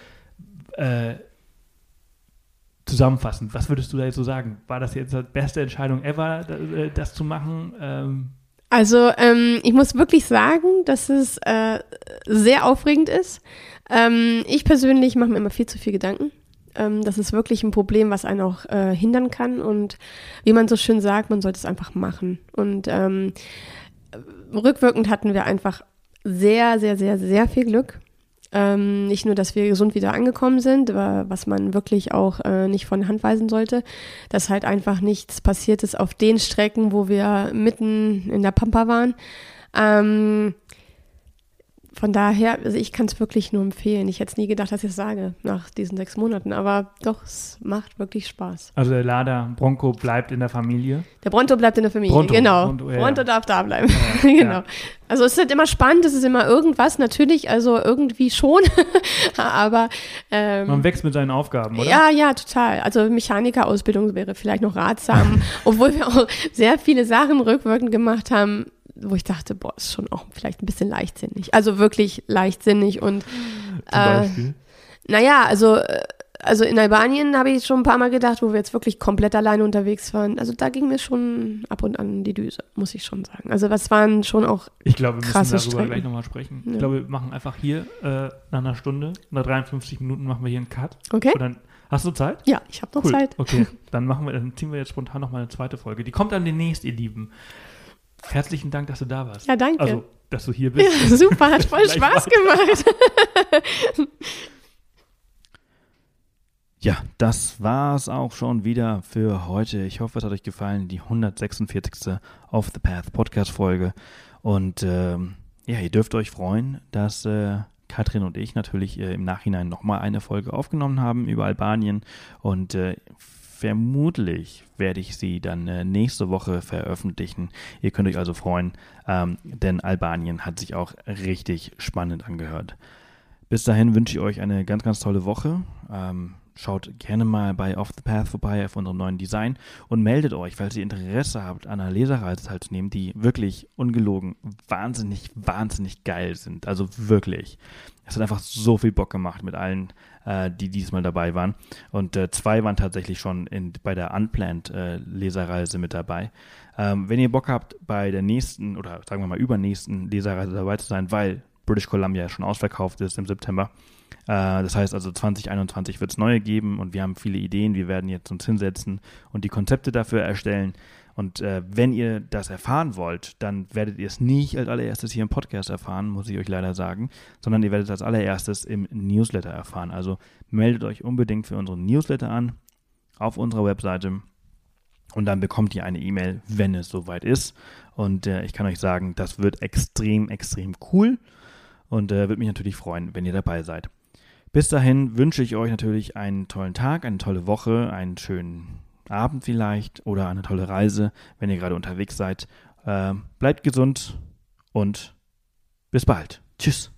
Zusammenfassend, was würdest du da jetzt so sagen? War das jetzt die beste Entscheidung ever, das zu machen? Also ich muss wirklich sagen, dass es sehr aufregend ist. Ich persönlich mache mir immer viel zu viel Gedanken. Das ist wirklich ein Problem, was einen auch hindern kann. Und wie man so schön sagt, man sollte es einfach machen. Und rückwirkend hatten wir einfach sehr, sehr, sehr, sehr viel Glück. Nicht nur, dass wir gesund wieder angekommen sind, was man wirklich auch nicht von der Hand weisen sollte, dass halt einfach nichts passiert ist auf den Strecken, wo wir mitten in der Pampa waren. Von daher, also ich kann es wirklich nur empfehlen. Ich hätte es nie gedacht, dass ich es sage nach diesen 6 Monaten, aber doch, es macht wirklich Spaß. Also der Lada Bronco bleibt in der Familie? Der Bronto bleibt in der Familie, genau. Bronto darf da bleiben, genau. Ja. Also es ist halt immer spannend, es ist immer irgendwas, natürlich, also irgendwie schon, aber man wächst mit seinen Aufgaben, oder? Ja, total. Also Mechanikerausbildung wäre vielleicht noch ratsam, obwohl wir auch sehr viele Sachen rückwirkend gemacht haben, wo ich dachte, boah, ist schon auch vielleicht ein bisschen leichtsinnig. Also wirklich leichtsinnig und Zum Beispiel? Naja, also in Albanien habe ich schon ein paar Mal gedacht, wo wir jetzt wirklich komplett alleine unterwegs waren. Also da ging mir schon ab und an die Düse, muss ich schon sagen. Also was waren schon auch Ich glaube, wir müssen darüber Strecken. gleich nochmal sprechen. Ja. Ich glaube, wir machen einfach hier nach einer Stunde, nach 53 Minuten machen wir hier einen Cut. Okay. Und dann, hast du Zeit? Ja, ich habe noch Cool. Zeit. Okay, dann ziehen wir jetzt spontan nochmal eine zweite Folge. Die kommt dann demnächst, ihr Lieben. Herzlichen Dank, dass du da warst. Ja, danke. Also, dass du hier bist. Ja, super, hat voll Spaß gemacht. Ja, das war's auch schon wieder für heute. Ich hoffe, es hat euch gefallen, die 146. Off the Path Podcast-Folge. Und ihr dürft euch freuen, dass Katrin und ich natürlich im Nachhinein nochmal eine Folge aufgenommen haben über Albanien. Und vermutlich werde ich sie dann nächste Woche veröffentlichen. Ihr könnt euch also freuen, denn Albanien hat sich auch richtig spannend angehört. Bis dahin wünsche ich euch eine ganz, ganz tolle Woche. Schaut gerne mal bei Off the Path vorbei auf unserem neuen Design und meldet euch, falls ihr Interesse habt, an einer Lesereise teilzunehmen, die wirklich ungelogen wahnsinnig, wahnsinnig geil sind. Also wirklich. Es hat einfach so viel Bock gemacht mit allen, die diesmal dabei waren. Und 2 waren tatsächlich schon bei der Unplanned Leserreise mit dabei. Wenn ihr Bock habt, bei der nächsten oder sagen wir mal übernächsten Leserreise dabei zu sein, weil British Columbia schon ausverkauft ist im September. Das heißt also 2021 wird es neue geben und wir haben viele Ideen. Wir werden jetzt uns hinsetzen und die Konzepte dafür erstellen. Und wenn ihr das erfahren wollt, dann werdet ihr es nicht als allererstes hier im Podcast erfahren, muss ich euch leider sagen, sondern ihr werdet es als allererstes im Newsletter erfahren. Also meldet euch unbedingt für unseren Newsletter an auf unserer Webseite Und dann bekommt ihr eine E-Mail, wenn es soweit ist. Und ich kann euch sagen, das wird extrem, extrem cool. Und würde mich natürlich freuen, wenn ihr dabei seid. Bis dahin wünsche ich euch natürlich einen tollen Tag, eine tolle Woche, einen schönen Abend vielleicht oder eine tolle Reise, wenn ihr gerade unterwegs seid. Bleibt gesund und bis bald. Tschüss.